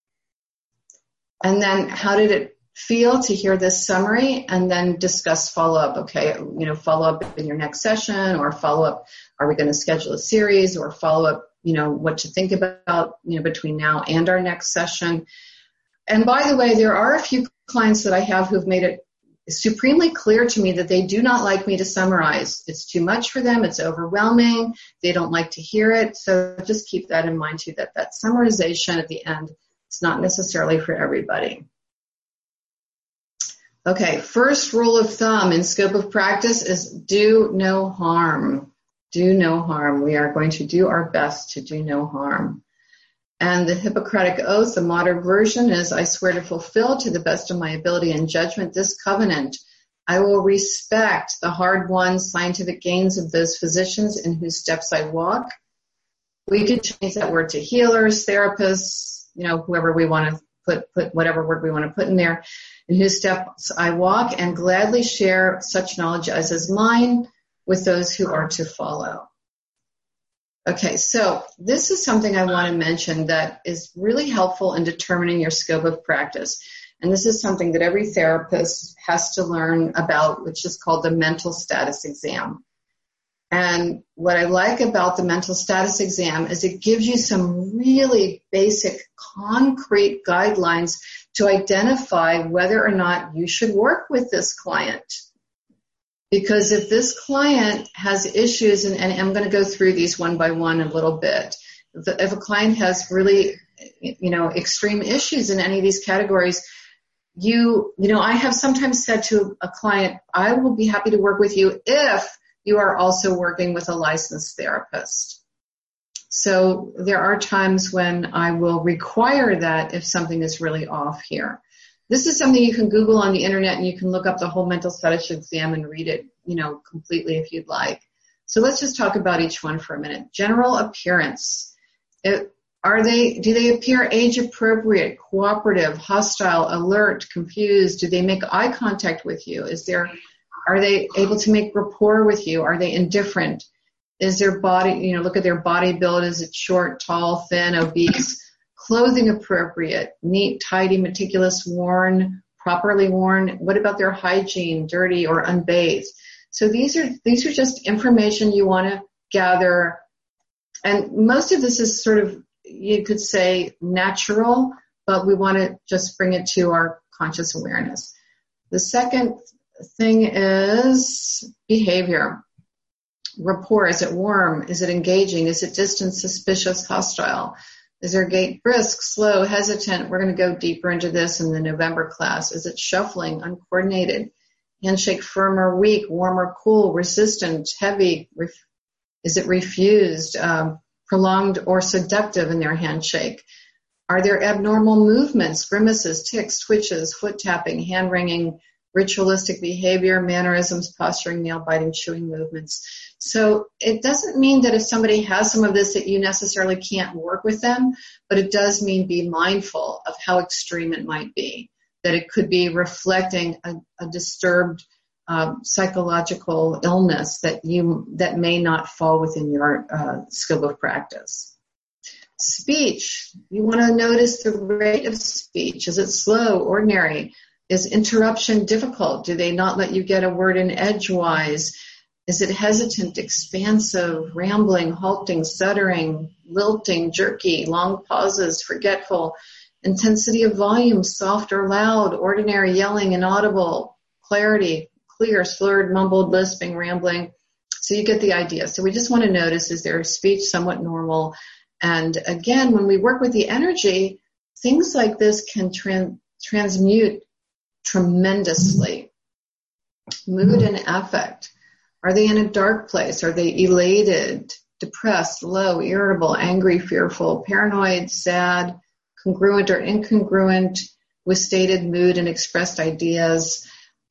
And then how did it feel to hear this summary, and then discuss follow-up. Okay, follow-up in your next session, or follow-up, are we going to schedule a series, or follow-up, what to think about, between now and our next session. And by the way, there are a few clients that I have who've made it supremely clear to me that they do not like me to summarize. It's too much for them. It's overwhelming. They don't like to hear it. So just keep that in mind too, that summarization at the end is not necessarily for everybody. Okay, first rule of thumb in scope of practice is do no harm. Do no harm. We are going to do our best to do no harm. And the Hippocratic Oath, the modern version, is, I swear to fulfill to the best of my ability and judgment this covenant. I will respect the hard-won scientific gains of those physicians in whose steps I walk. We could change that word to healers, therapists, whoever we want to put whatever word we want to put in there, in whose steps I walk, and gladly share such knowledge as is mine with those who are to follow. Okay, so this is something I want to mention that is really helpful in determining your scope of practice. And this is something that every therapist has to learn about, which is called the mental status exam. And what I like about the mental status exam is it gives you some really basic, concrete guidelines to identify whether or not you should work with this client. Because if this client has issues, and I'm going to go through these one by one a little bit, if a client has really, extreme issues in any of these categories, I have sometimes said to a client, I will be happy to work with you if you are also working with a licensed therapist. So there are times when I will require that if something is really off here. This is something you can Google on the internet, and you can look up the whole mental status exam and read it, completely if you'd like. So let's just talk about each one for a minute. General appearance. Do they appear age appropriate, cooperative, hostile, alert, confused? Do they make eye contact with you? Are they able to make rapport with you? Are they indifferent? Is their body, look at their body build. Is it short, tall, thin, obese? Clothing appropriate, neat, tidy, meticulous, worn, properly worn. What about their hygiene, dirty or unbathed? So these are just information you want to gather. And most of this is sort of, you could say, natural, but we want to just bring it to our conscious awareness. The second thing is behavior. Rapport. Is it warm? Is it engaging? Is it distant, suspicious, hostile? Is their gait brisk, slow, hesitant? We're going to go deeper into this in the November class. Is it shuffling, uncoordinated? Handshake firm or weak, warm or cool, resistant, heavy? Is it refused, prolonged or seductive in their handshake? Are there abnormal movements, grimaces, tics, twitches, foot tapping, hand wringing, ritualistic behavior, mannerisms, posturing, nail biting, chewing movements? So it doesn't mean that if somebody has some of this that you necessarily can't work with them, but it does mean be mindful of how extreme it might be, that it could be reflecting a disturbed psychological illness that may not fall within your scope of practice. Speech. You want to notice the rate of speech. Is it slow, ordinary? Is interruption difficult? Do they not let you get a word in edgewise? Is it hesitant, expansive, rambling, halting, stuttering, lilting, jerky, long pauses, forgetful? Intensity of volume, soft or loud, ordinary, yelling, inaudible, clarity, clear, slurred, mumbled, lisping, rambling. So you get the idea. So we just want to notice, is their speech somewhat normal? And again, when we work with the energy, things like this can transmute tremendously. Mood and affect. Are they in a dark place? Are they elated, depressed, low, irritable, angry, fearful, paranoid, sad, congruent or incongruent with stated mood and expressed ideas?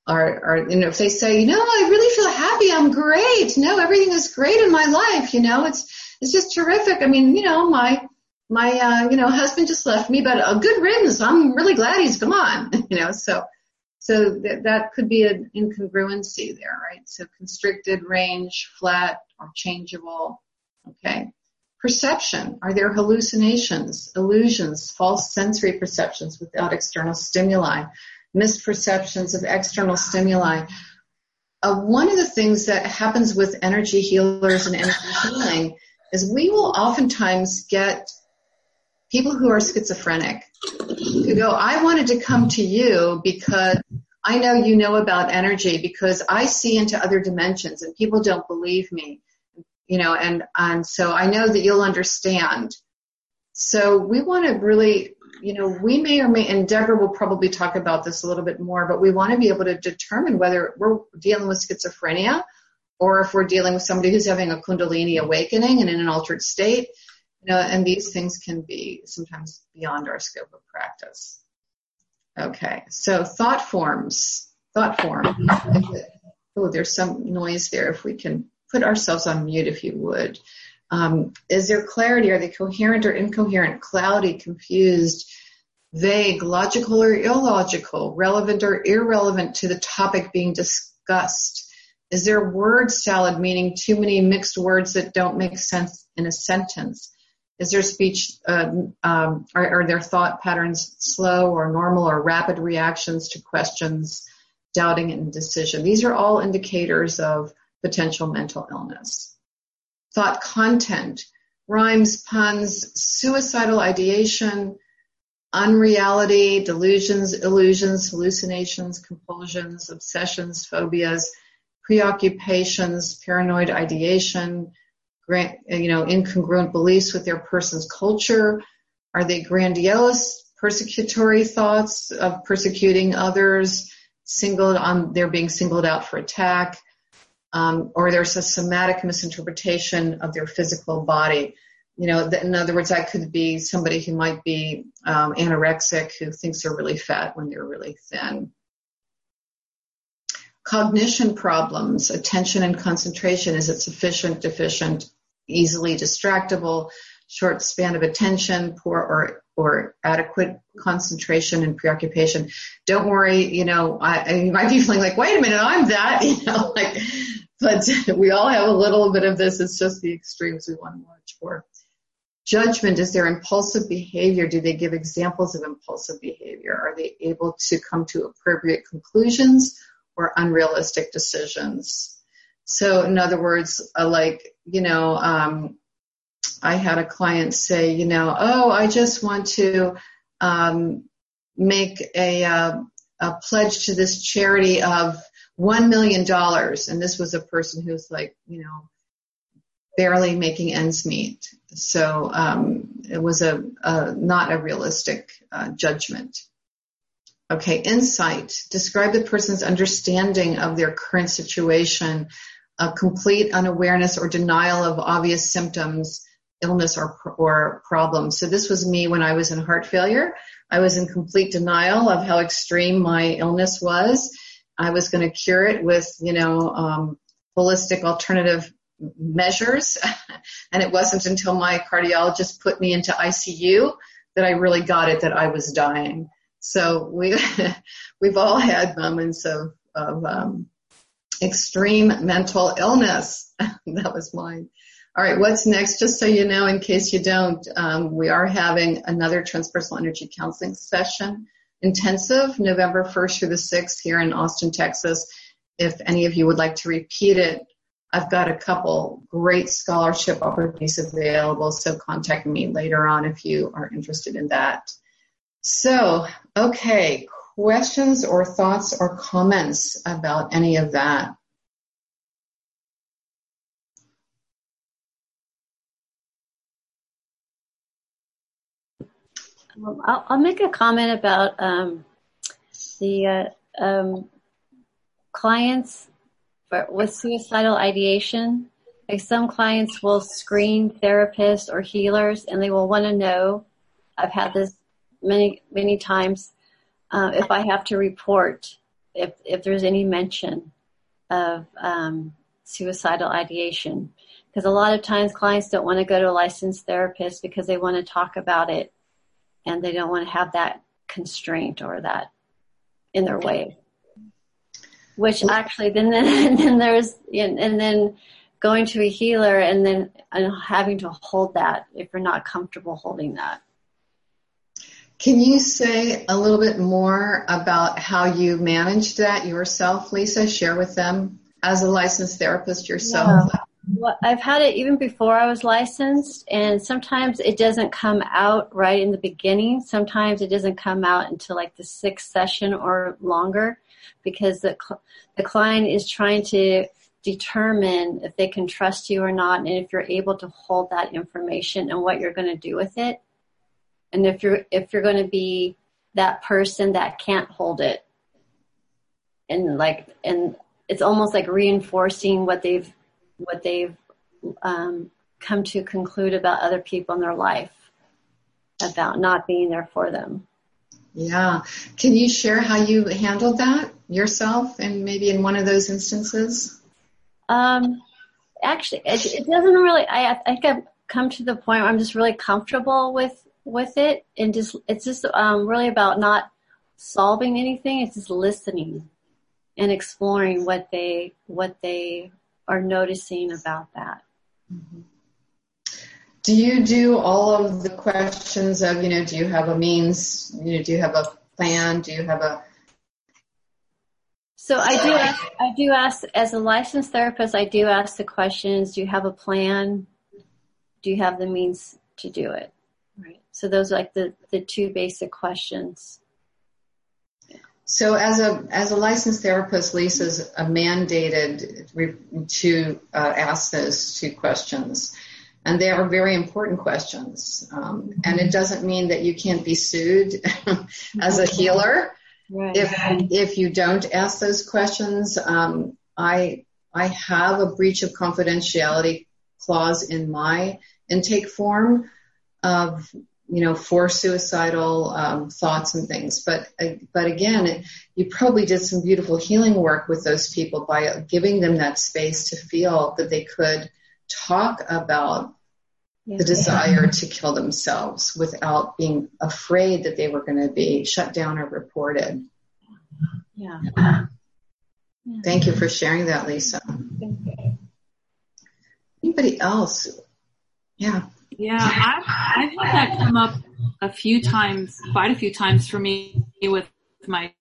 If they say, I really feel happy, I'm great. No, everything is great in my life. it's just terrific. I mean, my husband just left me, but a good riddance. I'm really glad he's gone. So that could be an incongruency there, right? So constricted, range, flat, or changeable. Okay. Perception. Are there hallucinations, illusions, false sensory perceptions without external stimuli, misperceptions of external stimuli? One of the things that happens with energy healers and energy healing is we will oftentimes get people who are schizophrenic who go, I wanted to come to you because I know you know about energy, because I see into other dimensions and people don't believe me, and so I know that you'll understand. So we want to really, we may or may, and Deborah will probably talk about this a little bit more, but we want to be able to determine whether we're dealing with schizophrenia or if we're dealing with somebody who's having a Kundalini awakening and in an altered state, and these things can be sometimes beyond our scope of practice. Okay, so thought forms. Oh, there's some noise there. If we can put ourselves on mute, if you would. Is there clarity? Are they coherent or incoherent, cloudy, confused, vague, logical or illogical, relevant or irrelevant to the topic being discussed? Is there word salad, meaning too many mixed words that don't make sense in a sentence? Is their speech, are their thought patterns slow or normal or rapid reactions to questions, doubting and indecision? These are all indicators of potential mental illness. Thought content, rhymes, puns, suicidal ideation, unreality, delusions, illusions, hallucinations, compulsions, obsessions, phobias, preoccupations, paranoid ideation, incongruent beliefs with their person's culture. Are they grandiose, persecutory thoughts of persecuting others, they're being singled out for attack, or there's a somatic misinterpretation of their physical body. In other words, that could be somebody who might be anorexic, who thinks they're really fat when they're really thin. Cognition problems, attention and concentration. Is it sufficient, deficient, easily distractible, short span of attention, poor or adequate concentration and preoccupation? Don't worry, you might be feeling like, wait a minute, I'm that, but we all have a little bit of this. It's just the extremes we want to watch for. Judgment, is there impulsive behavior? Do they give examples of impulsive behavior? Are they able to come to appropriate conclusions or unrealistic decisions? So in other words, I had a client say, I just want to make a pledge to this charity of $1 million. And this was a person who's barely making ends meet. So it was not a realistic judgment. Okay, insight. Describe the person's understanding of their current situation, complete unawareness or denial of obvious symptoms, illness or problems. So this was me when I was in heart failure. I was in complete denial of how extreme my illness was. I was going to cure it with, holistic alternative measures. And it wasn't until my cardiologist put me into ICU that I really got it that I was dying. So we've all had moments of extreme mental illness. That was mine. All right, what's next? Just so you know, in case you don't, we are having another transpersonal energy counseling session, intensive, November 1st through the 6th here in Austin, Texas. If any of you would like to repeat it, I've got a couple great scholarship opportunities available, so contact me later on if you are interested in that. So, okay, questions or thoughts or comments about any of that? I'll make a comment about the clients with suicidal ideation. Like some clients will screen therapists or healers, and they will want to know, I've had this many times, if I have to report if there's any mention of suicidal ideation, Because a lot of times clients don't want to go to a licensed therapist because they want to talk about it and they don't want to have that constraint or that in their way. Which actually then there's, and then going to a healer and then having to hold that if you're not comfortable holding that. Can you say a little bit more about how you managed that yourself, Lisa? Share with them as a licensed therapist yourself. Yeah. Well, I've had it even before I was licensed, and sometimes it doesn't come out right in the beginning. Sometimes it doesn't come out until like the 6th session or longer, because the client is trying to determine if they can trust you or not, and if you're able to hold that information and what you're going to do with it. And if you're going to be that person that can't hold it, and it's almost like reinforcing what they've come to conclude about other people in their life, about not being there for them. Yeah. Can you share how you handled that yourself, and maybe in one of those instances? Actually, it doesn't really. I think I've come to the point where I'm just really comfortable with it, and it's just really about not solving anything. It's just listening and exploring what they are noticing about that. Mm-hmm. Do you do all of the questions of, do you have a means, do you have a plan, do you have a... So I do ask, as a licensed therapist, I do ask the questions, do you have a plan? Do you have the means to do it? Right. So those are like the 2 basic questions. So as a licensed therapist, Lisa's mandated to ask those 2 questions. And they are very important questions. And it doesn't mean that you can't be sued as a healer. Right. If you don't ask those questions. I have a breach of confidentiality clause in my intake form of, for suicidal thoughts and things. But again, you probably did some beautiful healing work with those people by giving them that space to feel that they could talk about the desire to kill themselves without being afraid that they were going to be shut down or reported. Yeah. Thank you for sharing that, Lisa. Anybody else? Yeah. Yeah, I've had that come up quite a few times for me with my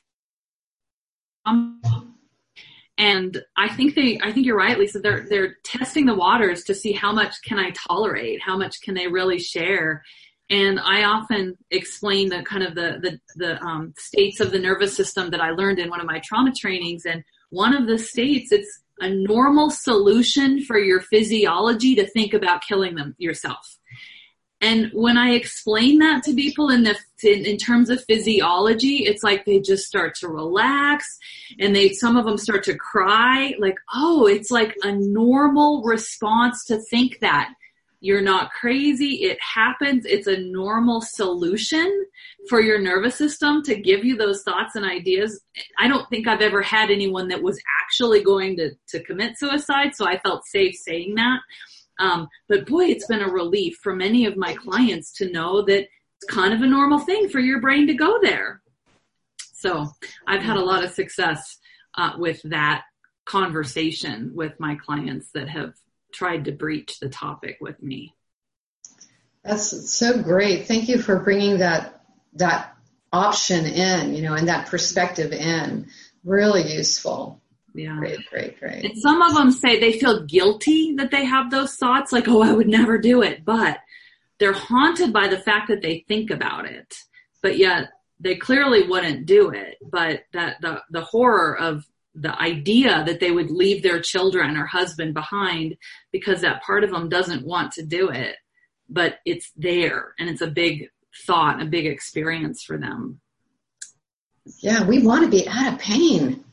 and I think you're right, Lisa. They're testing the waters to see how much can I tolerate, how much can they really share. And I often explain the kind of the states of the nervous system that I learned in one of my trauma trainings. And one of the states, it's a normal solution for your physiology to think about killing yourself. And when I explain that to people in terms of physiology, it's like they just start to relax, and some of them start to cry, like, oh, it's like a normal response to think that. You're not crazy. It happens. It's a normal solution for your nervous system to give you those thoughts and ideas. I don't think I've ever had anyone that was actually going to commit suicide, so I felt safe saying that. But boy, it's been a relief for many of my clients to know that it's kind of a normal thing for your brain to go there. So I've had a lot of success with that conversation with my clients that have tried to breach the topic with me. That's so great. Thank you for bringing that option in, and that perspective in. Really useful. Yeah. Great. And some of them say they feel guilty that they have those thoughts, like, oh, I would never do it. But they're haunted by the fact that they think about it. But yet they clearly wouldn't do it. But that the horror of the idea that they would leave their children or husband behind because that part of them doesn't want to do it, but it's there, and it's a big thought, a big experience for them. Yeah, we want to be out of pain.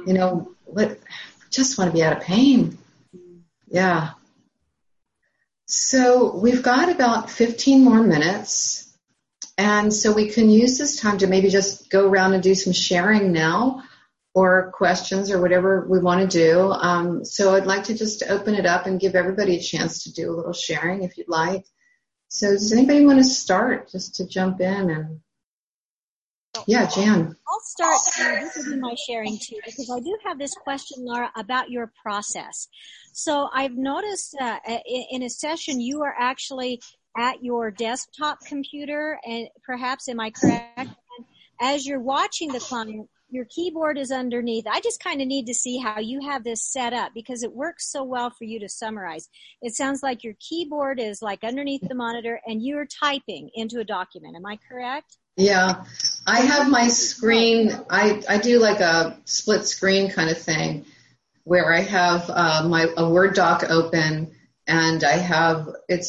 Just want to be out of pain. Yeah. So we've got about 15 more minutes, and so we can use this time to maybe just go around and do some sharing now. or questions or whatever we want to do. So I'd like to just open it up and give everybody a chance to do a little sharing if you'd like. So does anybody want to start just to jump in? And yeah, Jan. I'll start. This will be my sharing too, because I do have this question, Laura, about your process. So I've noticed in a session you are actually at your desktop computer, and perhaps, am I correct? And as you're watching the client, your keyboard is underneath. I just kind of need to see how you have this set up, because it works so well for you to summarize. It sounds like your keyboard is like underneath the monitor and you're typing into a document. Am I correct? Yeah, I have my screen. I do like a split screen kind of thing where I have a Word doc open, and I have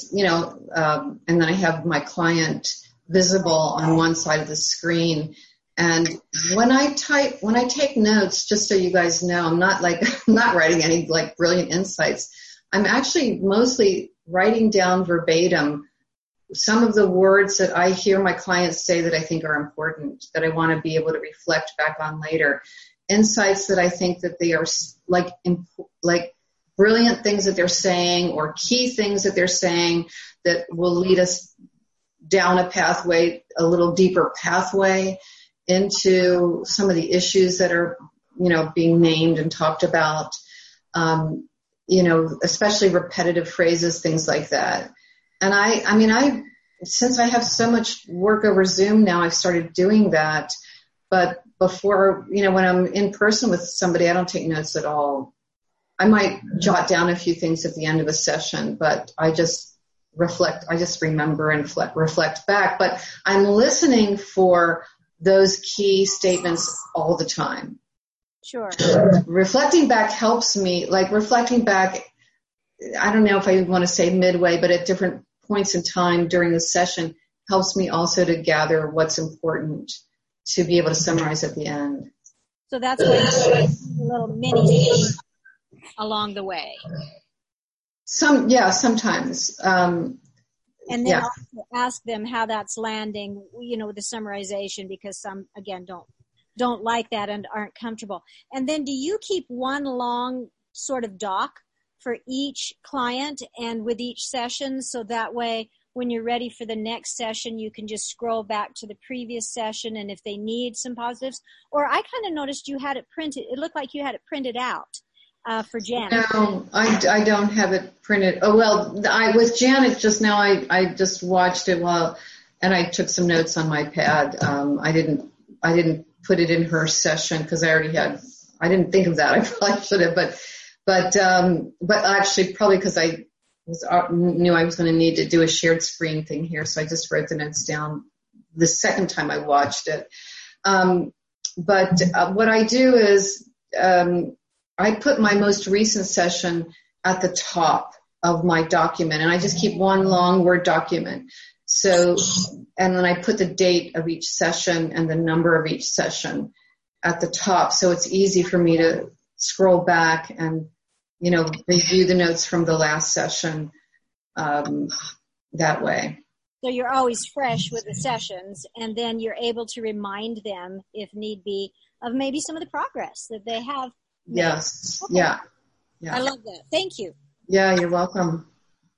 and then I have my client visible on one side of the screen. And when I take notes, just so you guys know, I'm not writing any like brilliant insights. I'm actually mostly writing down verbatim some of the words that I hear my clients say that I think are important, that I want to be able to reflect back on later. Insights that I think that they are like brilliant things that they're saying, or key things that they're saying that will lead us down a pathway, a little deeper pathway into some of the issues that are, being named and talked about, especially repetitive phrases, things like that. And I since I have so much work over Zoom now, I've started doing that. But before, when I'm in person with somebody, I don't take notes at all. I might jot down a few things at the end of a session, but I just reflect. I just remember and reflect back. But I'm listening for those key statements all the time. Sure. Reflecting back helps me, like reflecting back, I don't know if I want to say midway, but at different points in time during the session helps me also to gather what's important to be able to summarize at the end. So that's why you do a little mini along the way. Sometimes. And then also ask them how that's landing, with the summarization, because some, again, don't like that and aren't comfortable. And then do you keep one long sort of doc for each client and with each session, so that way when you're ready for the next session, you can just scroll back to the previous session, and if they need some positives? Or I kind of noticed you had it printed. It looked like you had it printed out for Janet. No, I don't have it printed. Oh, well, with Janet just now, I just watched it and I took some notes on my pad. I didn't put it in her session because I didn't think of that. I probably should have, but actually probably because I knew I was going to need to do a shared screen thing here, so I just wrote the notes down the second time I watched it. But what I do is I put my most recent session at the top of my document, and I just keep one long Word document. So, and then I put the date of each session and the number of each session at the top, so it's easy for me to scroll back and review the notes from the last session that way. So you're always fresh with the sessions, and then you're able to remind them, if need be, of maybe some of the progress that they have made. Yes. Okay. Yeah. I love that. Thank you. Yeah, you're welcome.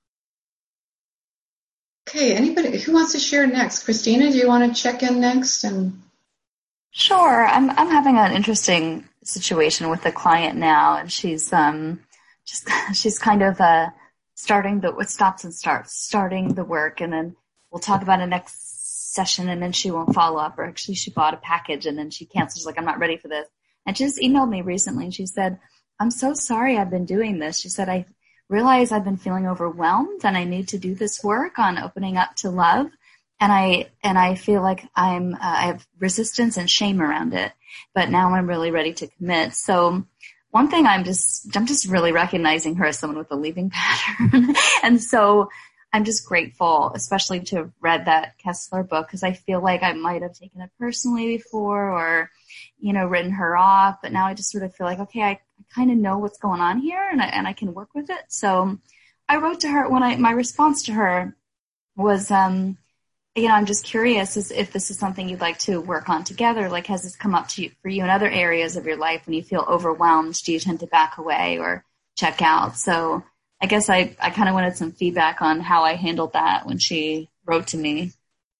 Okay, anybody who wants to share next? Christina, do you want to check in next? Sure. I'm having an interesting situation with a client now, and she's kind of starting the work, and then we'll talk about a next session, and then she won't follow up, or actually she bought a package and then she cancels, like, I'm not ready for this. And she just emailed me recently, and she said, I'm so sorry I've been doing this. She said, I realize I've been feeling overwhelmed and I need to do this work on opening up to love. And I feel like I have resistance and shame around it, but now I'm really ready to commit. So one thing I'm just really recognizing her as someone with a leaving pattern. And so I'm just grateful, especially to have read that Kessler book, because I feel like I might have taken it personally before, or, written her off. But now I just sort of feel like, okay, I kind of know what's going on here, and I can work with it. So I wrote to her my response to her was, I'm just curious if this is something you'd like to work on together. Like, has this come up for you in other areas of your life when you feel overwhelmed? Do you tend to back away or check out? So I guess I kind of wanted some feedback on how I handled that when she wrote to me.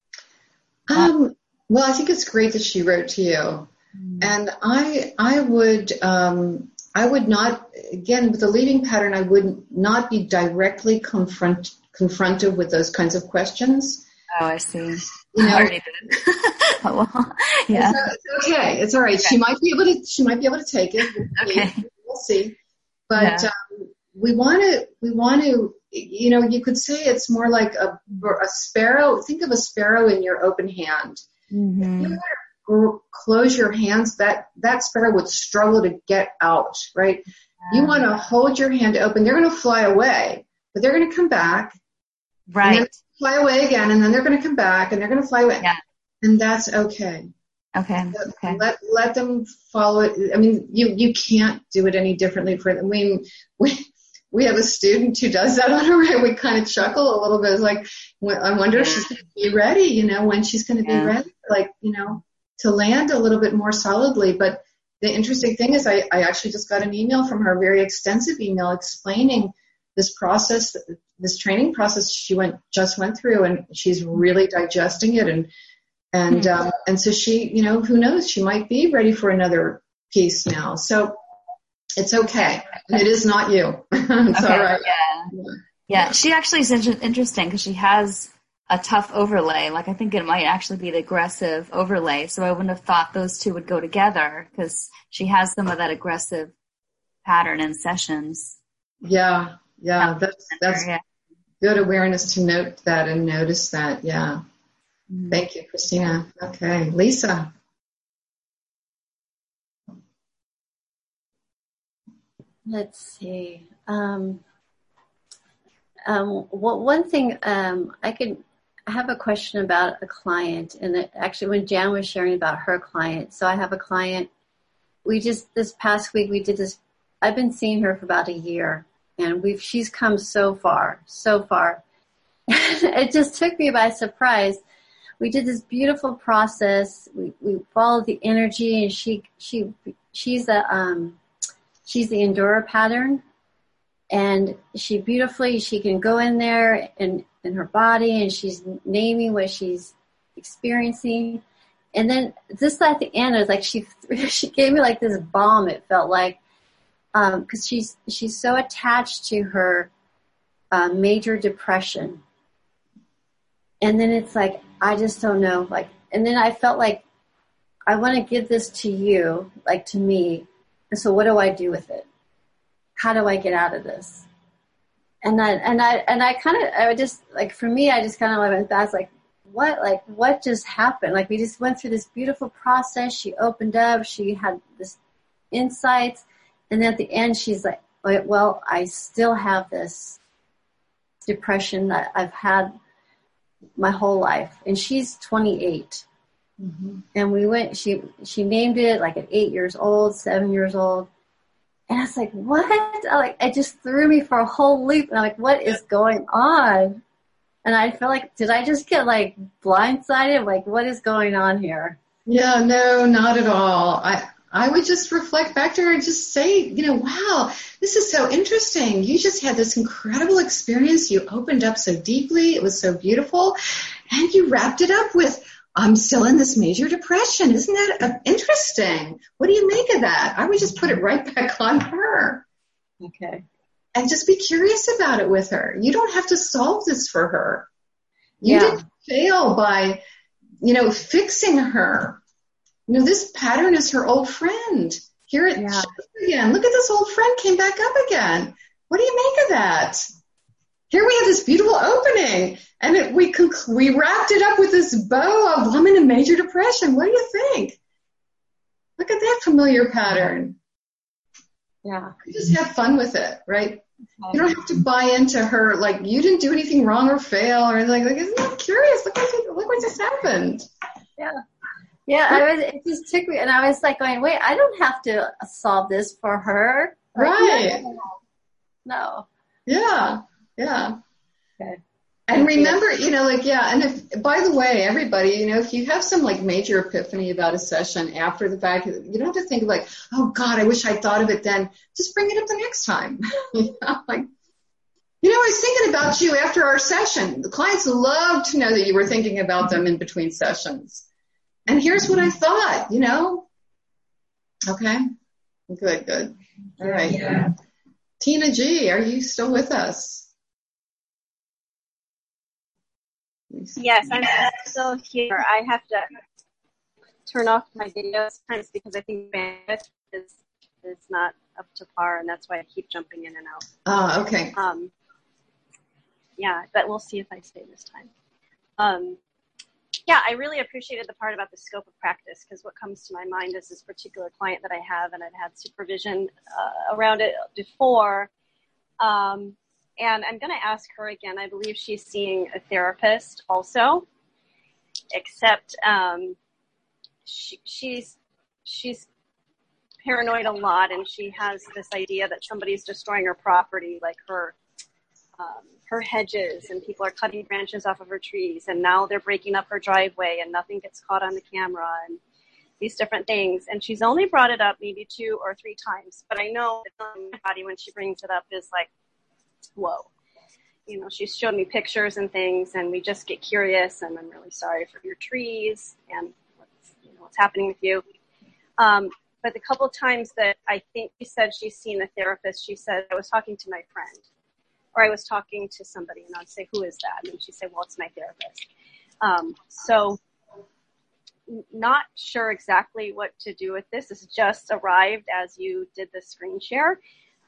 Well, I think it's great that she wrote to you. And I would not, again, with the leading pattern, I would not be directly confronted with those kinds of questions. Oh, I see. You know, I already did. Oh, well, yeah. It's okay. It's all right. Okay. She might be able to take it. Okay. We'll see. But we want to, you know, you could say it's more like a sparrow. Think of a sparrow in your open hand. Mm-hmm. If you were to close your hands, that sparrow would struggle to get out, right? You want to hold your hand open. They're going to fly away, but they're going to come back. Right. And then fly away again, and then they're going to come back, and they're going to fly away. Yeah. And that's okay. Okay. Okay. Let them follow it. I mean, you can't do it any differently for them. I mean, we have a student who does that on her, and we kind of chuckle a little bit. It's like, I wonder if she's going to be ready, you know, when she's going to be ready, like, you know, to land a little bit more solidly. But the interesting thing is I actually just got an email from her, a very extensive email explaining this process, this training process she just went through, and she's really digesting it. And so she, you know, who knows, she might be ready for another piece now. So it's okay. And it is not you. It's all right. Yeah. She actually is interesting because she has a tough overlay. Like, I think it might actually be the aggressive overlay. So I wouldn't have thought those two would go together because she has some of that aggressive pattern in sessions. Yeah. That's good awareness to note that and notice that. Yeah. Thank you, Christina. Okay. Lisa. Let's see. One thing I have a question about a client, and actually when Jan was sharing about her client, so I have a client. This past week we did this. I've been seeing her for about a year, and she's come so far. It just took me by surprise. We did this beautiful process. We followed the energy, and she's the Endura pattern, and she can go in there and in her body, and she's naming what she's experiencing. And then just at the end, it was like she gave me like this bomb. It felt like, because she's so attached to her major depression. And then it's like, I just don't know, like, and then I felt like I want to give this to you, like to me. And so what do I do with it? How do I get out of this? And I just like, for me, I just kind of went back, like, what just happened? Like, we just went through this beautiful process. She opened up, she had this insights. And then at the end, she's like, well, I still have this depression that I've had my whole life. And she's 28. Mm-hmm. And she named it like at 8 years old, 7 years old. And I was like, what? It just threw me for a whole loop. And I'm like, what is going on? And I feel like, did I just get like blindsided? Like, what is going on here? Yeah, no, not at all. I would just reflect back to her and just say, you know, wow, this is so interesting. You just had this incredible experience. You opened up so deeply. It was so beautiful. And you wrapped it up with, I'm still in this major depression. Isn't that interesting? What do you make of that? I would just put it right back on her. Okay. And just be curious about it with her. You don't have to solve this for her. You didn't fail by, you know, fixing her. You know, this pattern is her old friend. Here it shows again. Look at this old friend came back up again. What do you make of that? Here we have this beautiful opening, and we wrapped it up with this bow of, I'm in a major depression. What do you think? Look at that familiar pattern. Yeah. You just have fun with it, right? Okay. You don't have to buy into her, like, you didn't do anything wrong or fail or anything. Like, isn't that curious? Look what just happened. Yeah. Yeah, it just took me, and I was like going, wait, I don't have to solve this for her. Right. No. Yeah. Yeah. Okay. And remember, and if, by the way, everybody, if you have some like major epiphany about a session after the fact, you don't have to think like, oh God, I wish I'd thought of it then. Just bring it up the next time. I was thinking about you after our session. The clients love to know that you were thinking about them in between sessions. And here's what I thought, Okay. Good. All right. Yeah. Tina G, are you still with us? Yes, I'm still here. I have to turn off my video sometimes because I think bandwidth is not up to par, and that's why I keep jumping in and out. Oh, okay. Yeah, but we'll see if I stay this time. Yeah, I really appreciated the part about the scope of practice, because what comes to my mind is this particular client that I have, and I've had supervision around it before. And I'm going to ask her again. I believe she's seeing a therapist also, except she's paranoid a lot, and she has this idea that somebody's destroying her property, like her hedges, and people are cutting branches off of her trees, and now they're breaking up her driveway, and nothing gets caught on the camera, and these different things. And she's only brought it up maybe 2 or 3 times, but I know my body, when she brings it up, is like, whoa. She's showed me pictures and things, and we just get curious, and I'm really sorry for your trees and what's happening with you. But the couple of times that I think she said she's seen a therapist, she said, I was talking to my friend, or I was talking to somebody, and I'd say, who is that? And she'd say, well, it's my therapist. So not sure exactly what to do with this. This just arrived as you did the screen share.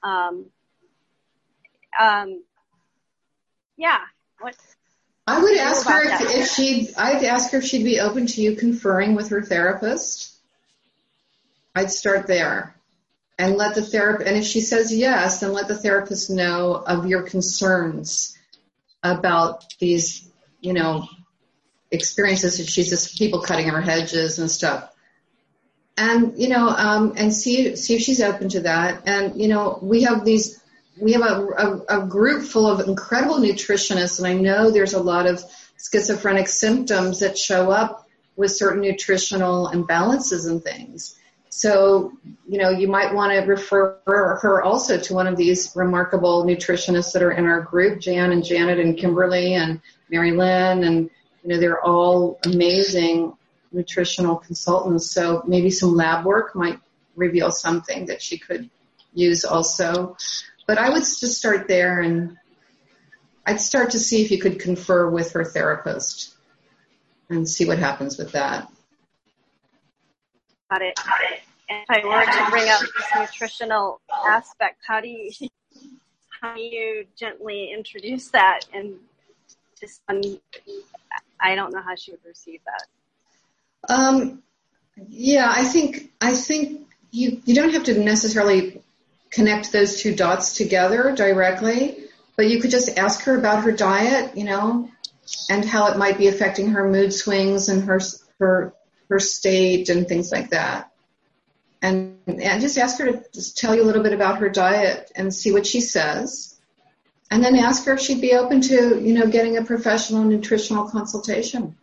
Yeah. What? I would ask her I'd ask her if she'd be open to you conferring with her therapist. I'd start there and let the therapist, and if she says yes, then let the therapist know of your concerns about these, experiences that she's just people cutting her hedges and stuff. And, and see if she's open to that. And, we have a group full of incredible nutritionists, and I know there's a lot of schizophrenic symptoms that show up with certain nutritional imbalances and things. So, you might want to refer her also to one of these remarkable nutritionists that are in our group, Jan and Janet and Kimberly and Mary Lynn, and, they're all amazing nutritional consultants. So maybe some lab work might reveal something that she could use also. But I would just start there, and I'd start to see if you could confer with her therapist and see what happens with that. Got it. And if I were to bring up this nutritional aspect, how do you gently introduce that? And just, I don't know how she would receive that. Yeah, I think you don't have to necessarily connect those 2 dots together directly, but you could just ask her about her diet, and how it might be affecting her mood swings and her state and things like that. And just ask her to just tell you a little bit about her diet and see what she says. And then ask her if she'd be open to, getting a professional nutritional consultation.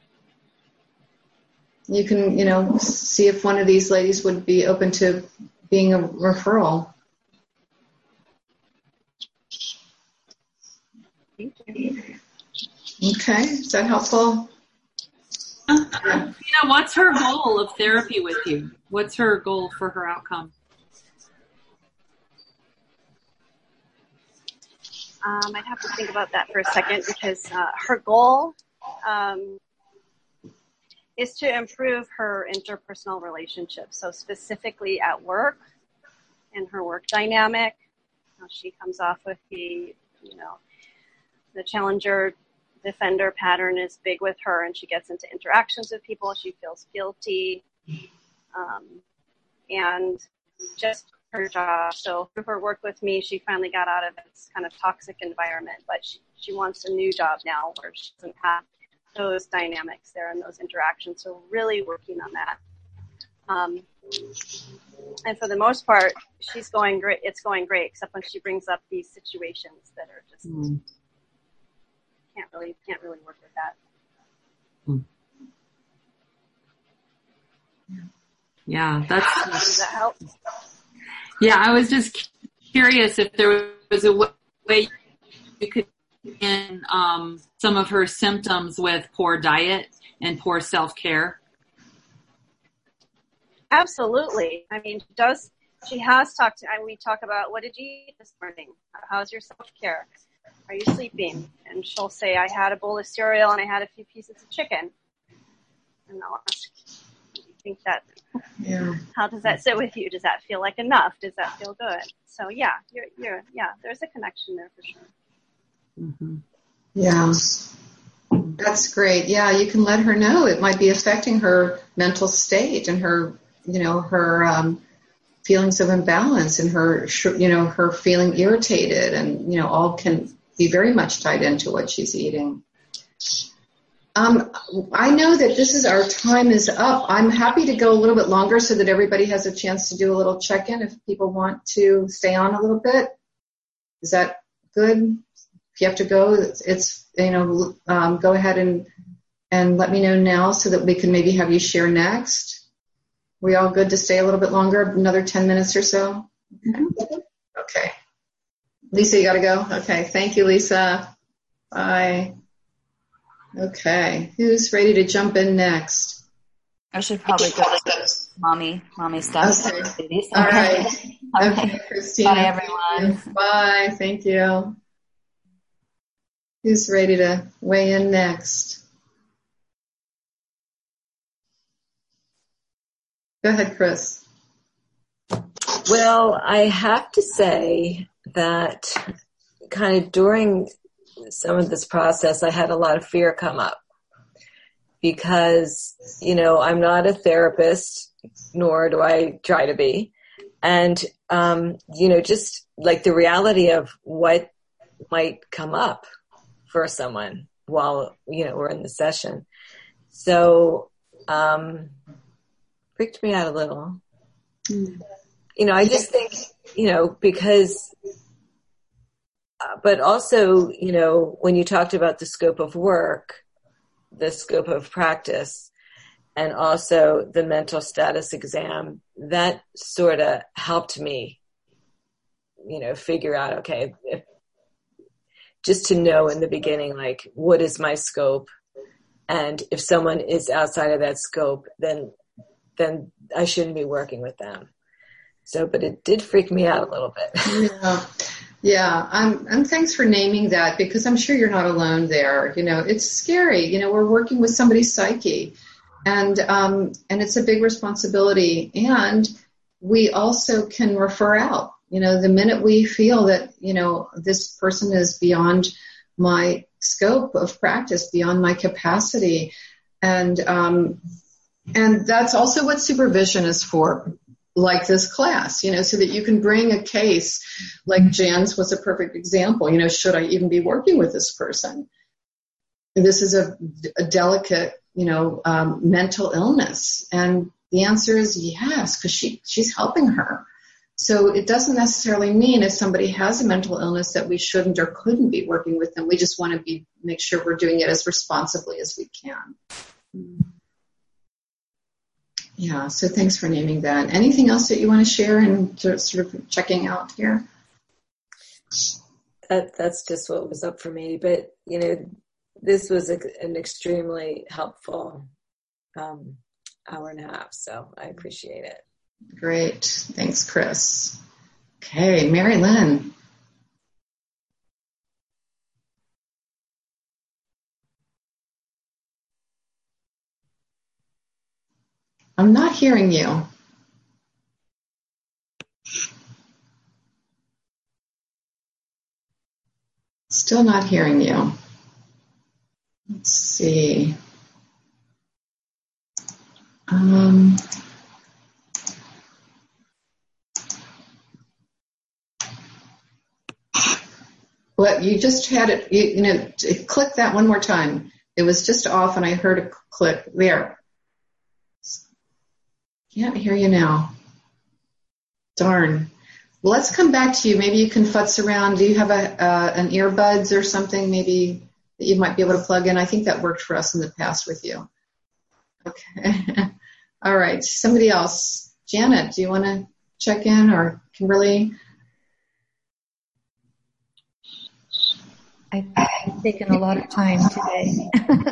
You can, see if one of these ladies would be open to being a referral. Thank you. Okay, is that helpful? What's her goal of therapy with you? What's her goal for her outcome? I'd have to think about that for a second, because her goal is to improve her interpersonal relationships. So specifically at work, and her work dynamic, how she comes off with the challenger defender pattern is big with her, and she gets into interactions with people. She feels guilty, and just her job. So through her work with me, she finally got out of this kind of toxic environment, but she wants a new job now where she doesn't have those dynamics there and those interactions. So really working on that. And for the most part, she's going great. It's going great, except when she brings up these situations that are just can't really work with that. Yeah, does that help? Yeah, I was just curious if there was a way you could end some of her symptoms with poor diet and poor self-care. Absolutely. I mean, she has talked to, we talk about, what did you eat this morning? How's your self-care? Are you sleeping? And she'll say, I had a bowl of cereal and I had a few pieces of chicken. And I'll ask, do you think that, how does that sit with you? Does that feel like enough? Does that feel good? So yeah, there's a connection there for sure. Mm-hmm. Yeah. That's great. Yeah, you can let her know it might be affecting her mental state and her, her feelings of imbalance and her, her feeling irritated, and, all can be very much tied into what she's eating. I know that our time is up. I'm happy to go a little bit longer so that everybody has a chance to do a little check-in if people want to stay on a little bit. Is that good? If you have to go, go ahead and let me know now so that we can maybe have you share next. We all good to stay a little bit longer, another 10 minutes or so? Okay. Lisa, you got to go? Okay. Thank you, Lisa. Bye. Okay. Who's ready to jump in next? I should probably go to mommy stuff. Okay. All right. Okay, Christina. Bye, everyone. Bye. Thank you. Who's ready to weigh in next? Go ahead, Chris. Well, I have to say that kind of during some of this process, I had a lot of fear come up because, I'm not a therapist, nor do I try to be. And, just like the reality of what might come up for someone while, we're in the session. So, freaked me out a little. I just think, because, but also, when you talked about the scope of work, the scope of practice, and also the mental status exam, that sort of helped me, figure out, okay, just to know in the beginning, like, what is my scope? And if someone is outside of that scope, then I shouldn't be working with them. So, but it did freak me out a little bit. Yeah. And thanks for naming that, because I'm sure you're not alone there. It's scary. We're working with somebody's psyche, and it's a big responsibility. And we also can refer out. The minute we feel that, this person is beyond my scope of practice, beyond my capacity. And that's also what supervision is for, like this class, so that you can bring a case, like Jan's was a perfect example. Should I even be working with this person? And this is a delicate, mental illness. And the answer is yes, because she's helping her. So it doesn't necessarily mean if somebody has a mental illness that we shouldn't or couldn't be working with them. We just want to make sure we're doing it as responsibly as we can. Yeah, so thanks for naming that. Anything else that you want to share and sort of checking out here? That's just what was up for me. But, this was an extremely helpful hour and a half, so I appreciate it. Great. Thanks, Chris. Okay, Mary Lynn. I'm not hearing you. Still not hearing you. Let's see. Well, you just had it, click that one more time. It was just off and I heard a click there. Can't hear you now. Darn. Well, let's come back to you. Maybe you can futz around. Do you have an earbuds or something? Maybe that you might be able to plug in? I think that worked for us in the past with you. Okay. All right. Somebody else. Janet, do you want to check in, or Kimberly? I've taken a lot of time today.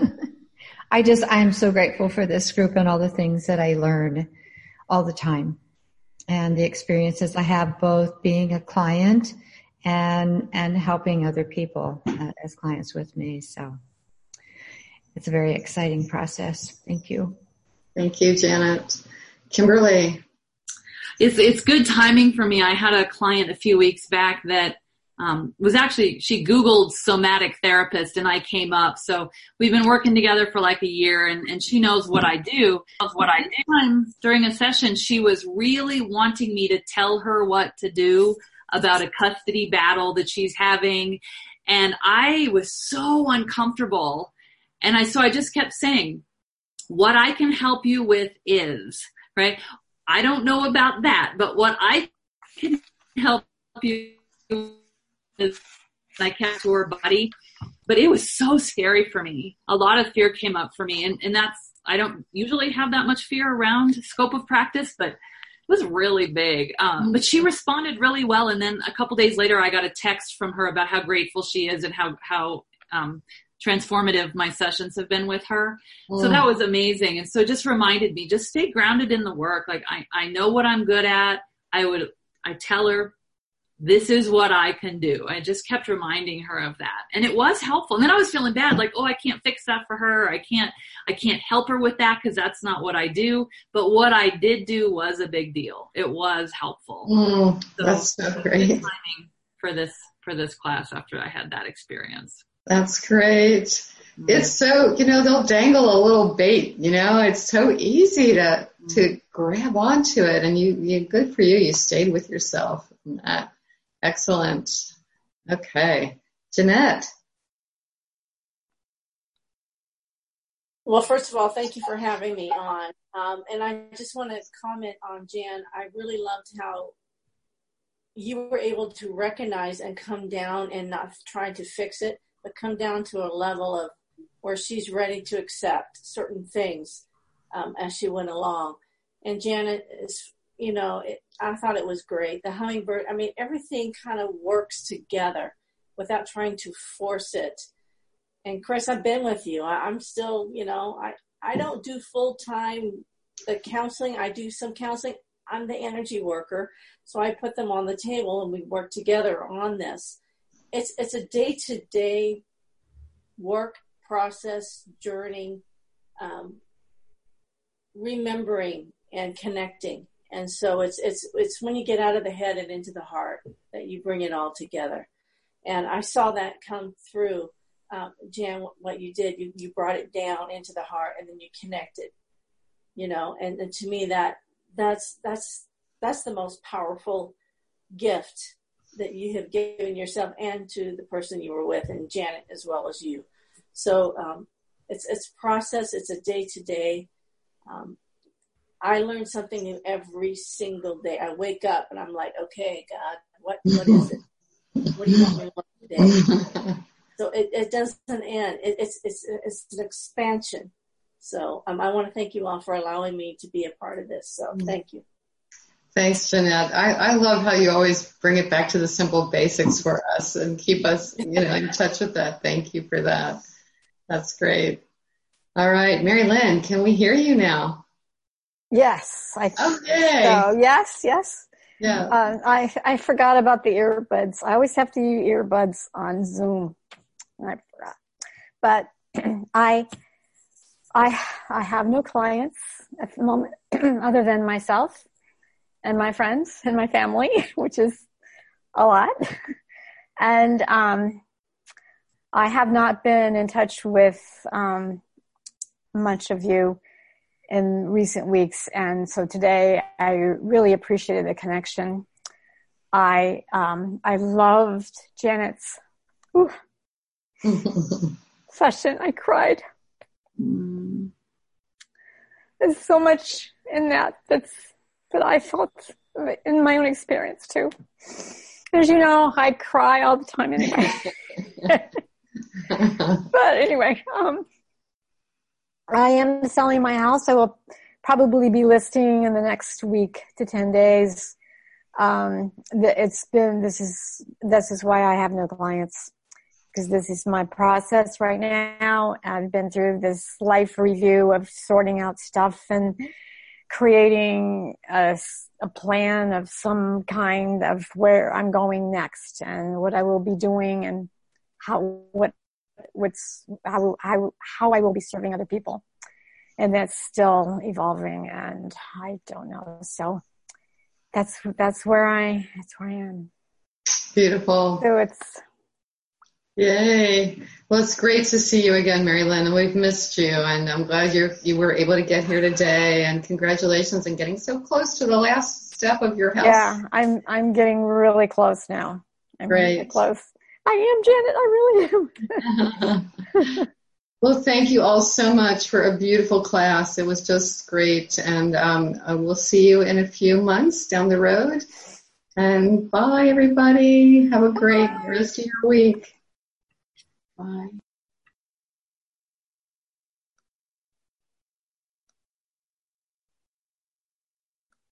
I'm so grateful for this group and all the things that I learn all the time, and the experiences I have both being a client and helping other people as clients with me. So it's a very exciting process. Thank you. Thank you, Janet. Kimberly. It's good timing for me. I had a client a few weeks back that she Googled somatic therapist, and I came up. So we've been working together for like a year, and she knows what I do. During a session, she was really wanting me to tell her what to do about a custody battle that she's having. And I was so uncomfortable. And so I just kept saying, what I can help you with is, right? I don't know about that, but what I can help you is, I kept to her body, but it was so scary for me. A lot of fear came up for me, and I don't usually have that much fear around scope of practice, but it was really big. But she responded really well, and then a couple days later, I got a text from her about how grateful she is and how transformative my sessions have been with her. So that was amazing. And so it just reminded me, just stay grounded in the work. Like I know what I'm good at. I tell her, this is what I can do. I just kept reminding her of that. And it was helpful. And then I was feeling bad, like, I can't fix that for her. I can't help her with that because that's not what I do. But what I did do was a big deal. It was helpful. That's so great. Good timing for this class after I had that experience. That's great. It's so, they'll dangle a little bait, it's so easy to grab onto it, and you good for you. You stayed with yourself. Excellent. Okay. Jeanette. Well, first of all, thank you for having me on. And I just want to comment on Jan. I really loved how you were able to recognize and come down and not trying to fix it, but come down to a level of where she's ready to accept certain things as she went along. And Janet is, I thought it was great. The hummingbird, everything kind of works together without trying to force it. And Chris, I've been with you. I'm still, I don't do full-time the counseling. I do some counseling. I'm the energy worker. So I put them on the table and we work together on this. It's a day-to-day work process, journey, remembering and connecting. And so it's when you get out of the head and into the heart that you bring it all together. And I saw that come through, Jan, what you did. You brought it down into the heart and then you connected, and to me that's the most powerful gift that you have given yourself and to the person you were with, and Janet as well as you. So it's process. It's a day-to-day. I learn something new every single day. I wake up and I'm like, okay, God, what is it? What do you want me to learn today? So it doesn't end. It's an expansion. So I want to thank you all for allowing me to be a part of this. So thank you. Thanks, Jeanette. I love how you always bring it back to the simple basics for us and keep us, in touch with that. Thank you for that. That's great. All right, Mary Lynn, can we hear you now? Yes. Okay. So, yes. Yeah. I forgot about the earbuds. I always have to use earbuds on Zoom. I forgot. But I have no clients at the moment other than myself and my friends and my family, which is a lot. And I have not been in touch with much of you in recent weeks. And so today I really appreciated the connection. I loved Janet's session. I cried. There's so much in that I felt in my own experience too. As you know, I cry all the time anyway. But anyway, I am selling my house. I will probably be listing in the next week to 10 days. This is why I have no clients, because this is my process right now. I've been through this life review of sorting out stuff and creating a plan of some kind of where I'm going next and what I will be doing and how I will be serving other people. And that's still evolving, and I don't know. So that's where I am. Beautiful. So it's yay. Well, it's great to see you again, Mary Lynn. We've missed you, and I'm glad you were able to get here today. And congratulations on getting so close to the last step of your house. Yeah, I'm getting really close now. I'm great. Really close. I am, Janet. I really am. Well, thank you all so much for a beautiful class. It was just great. And we'll see you in a few months down the road. And bye, everybody. Have a great rest of your week. Bye.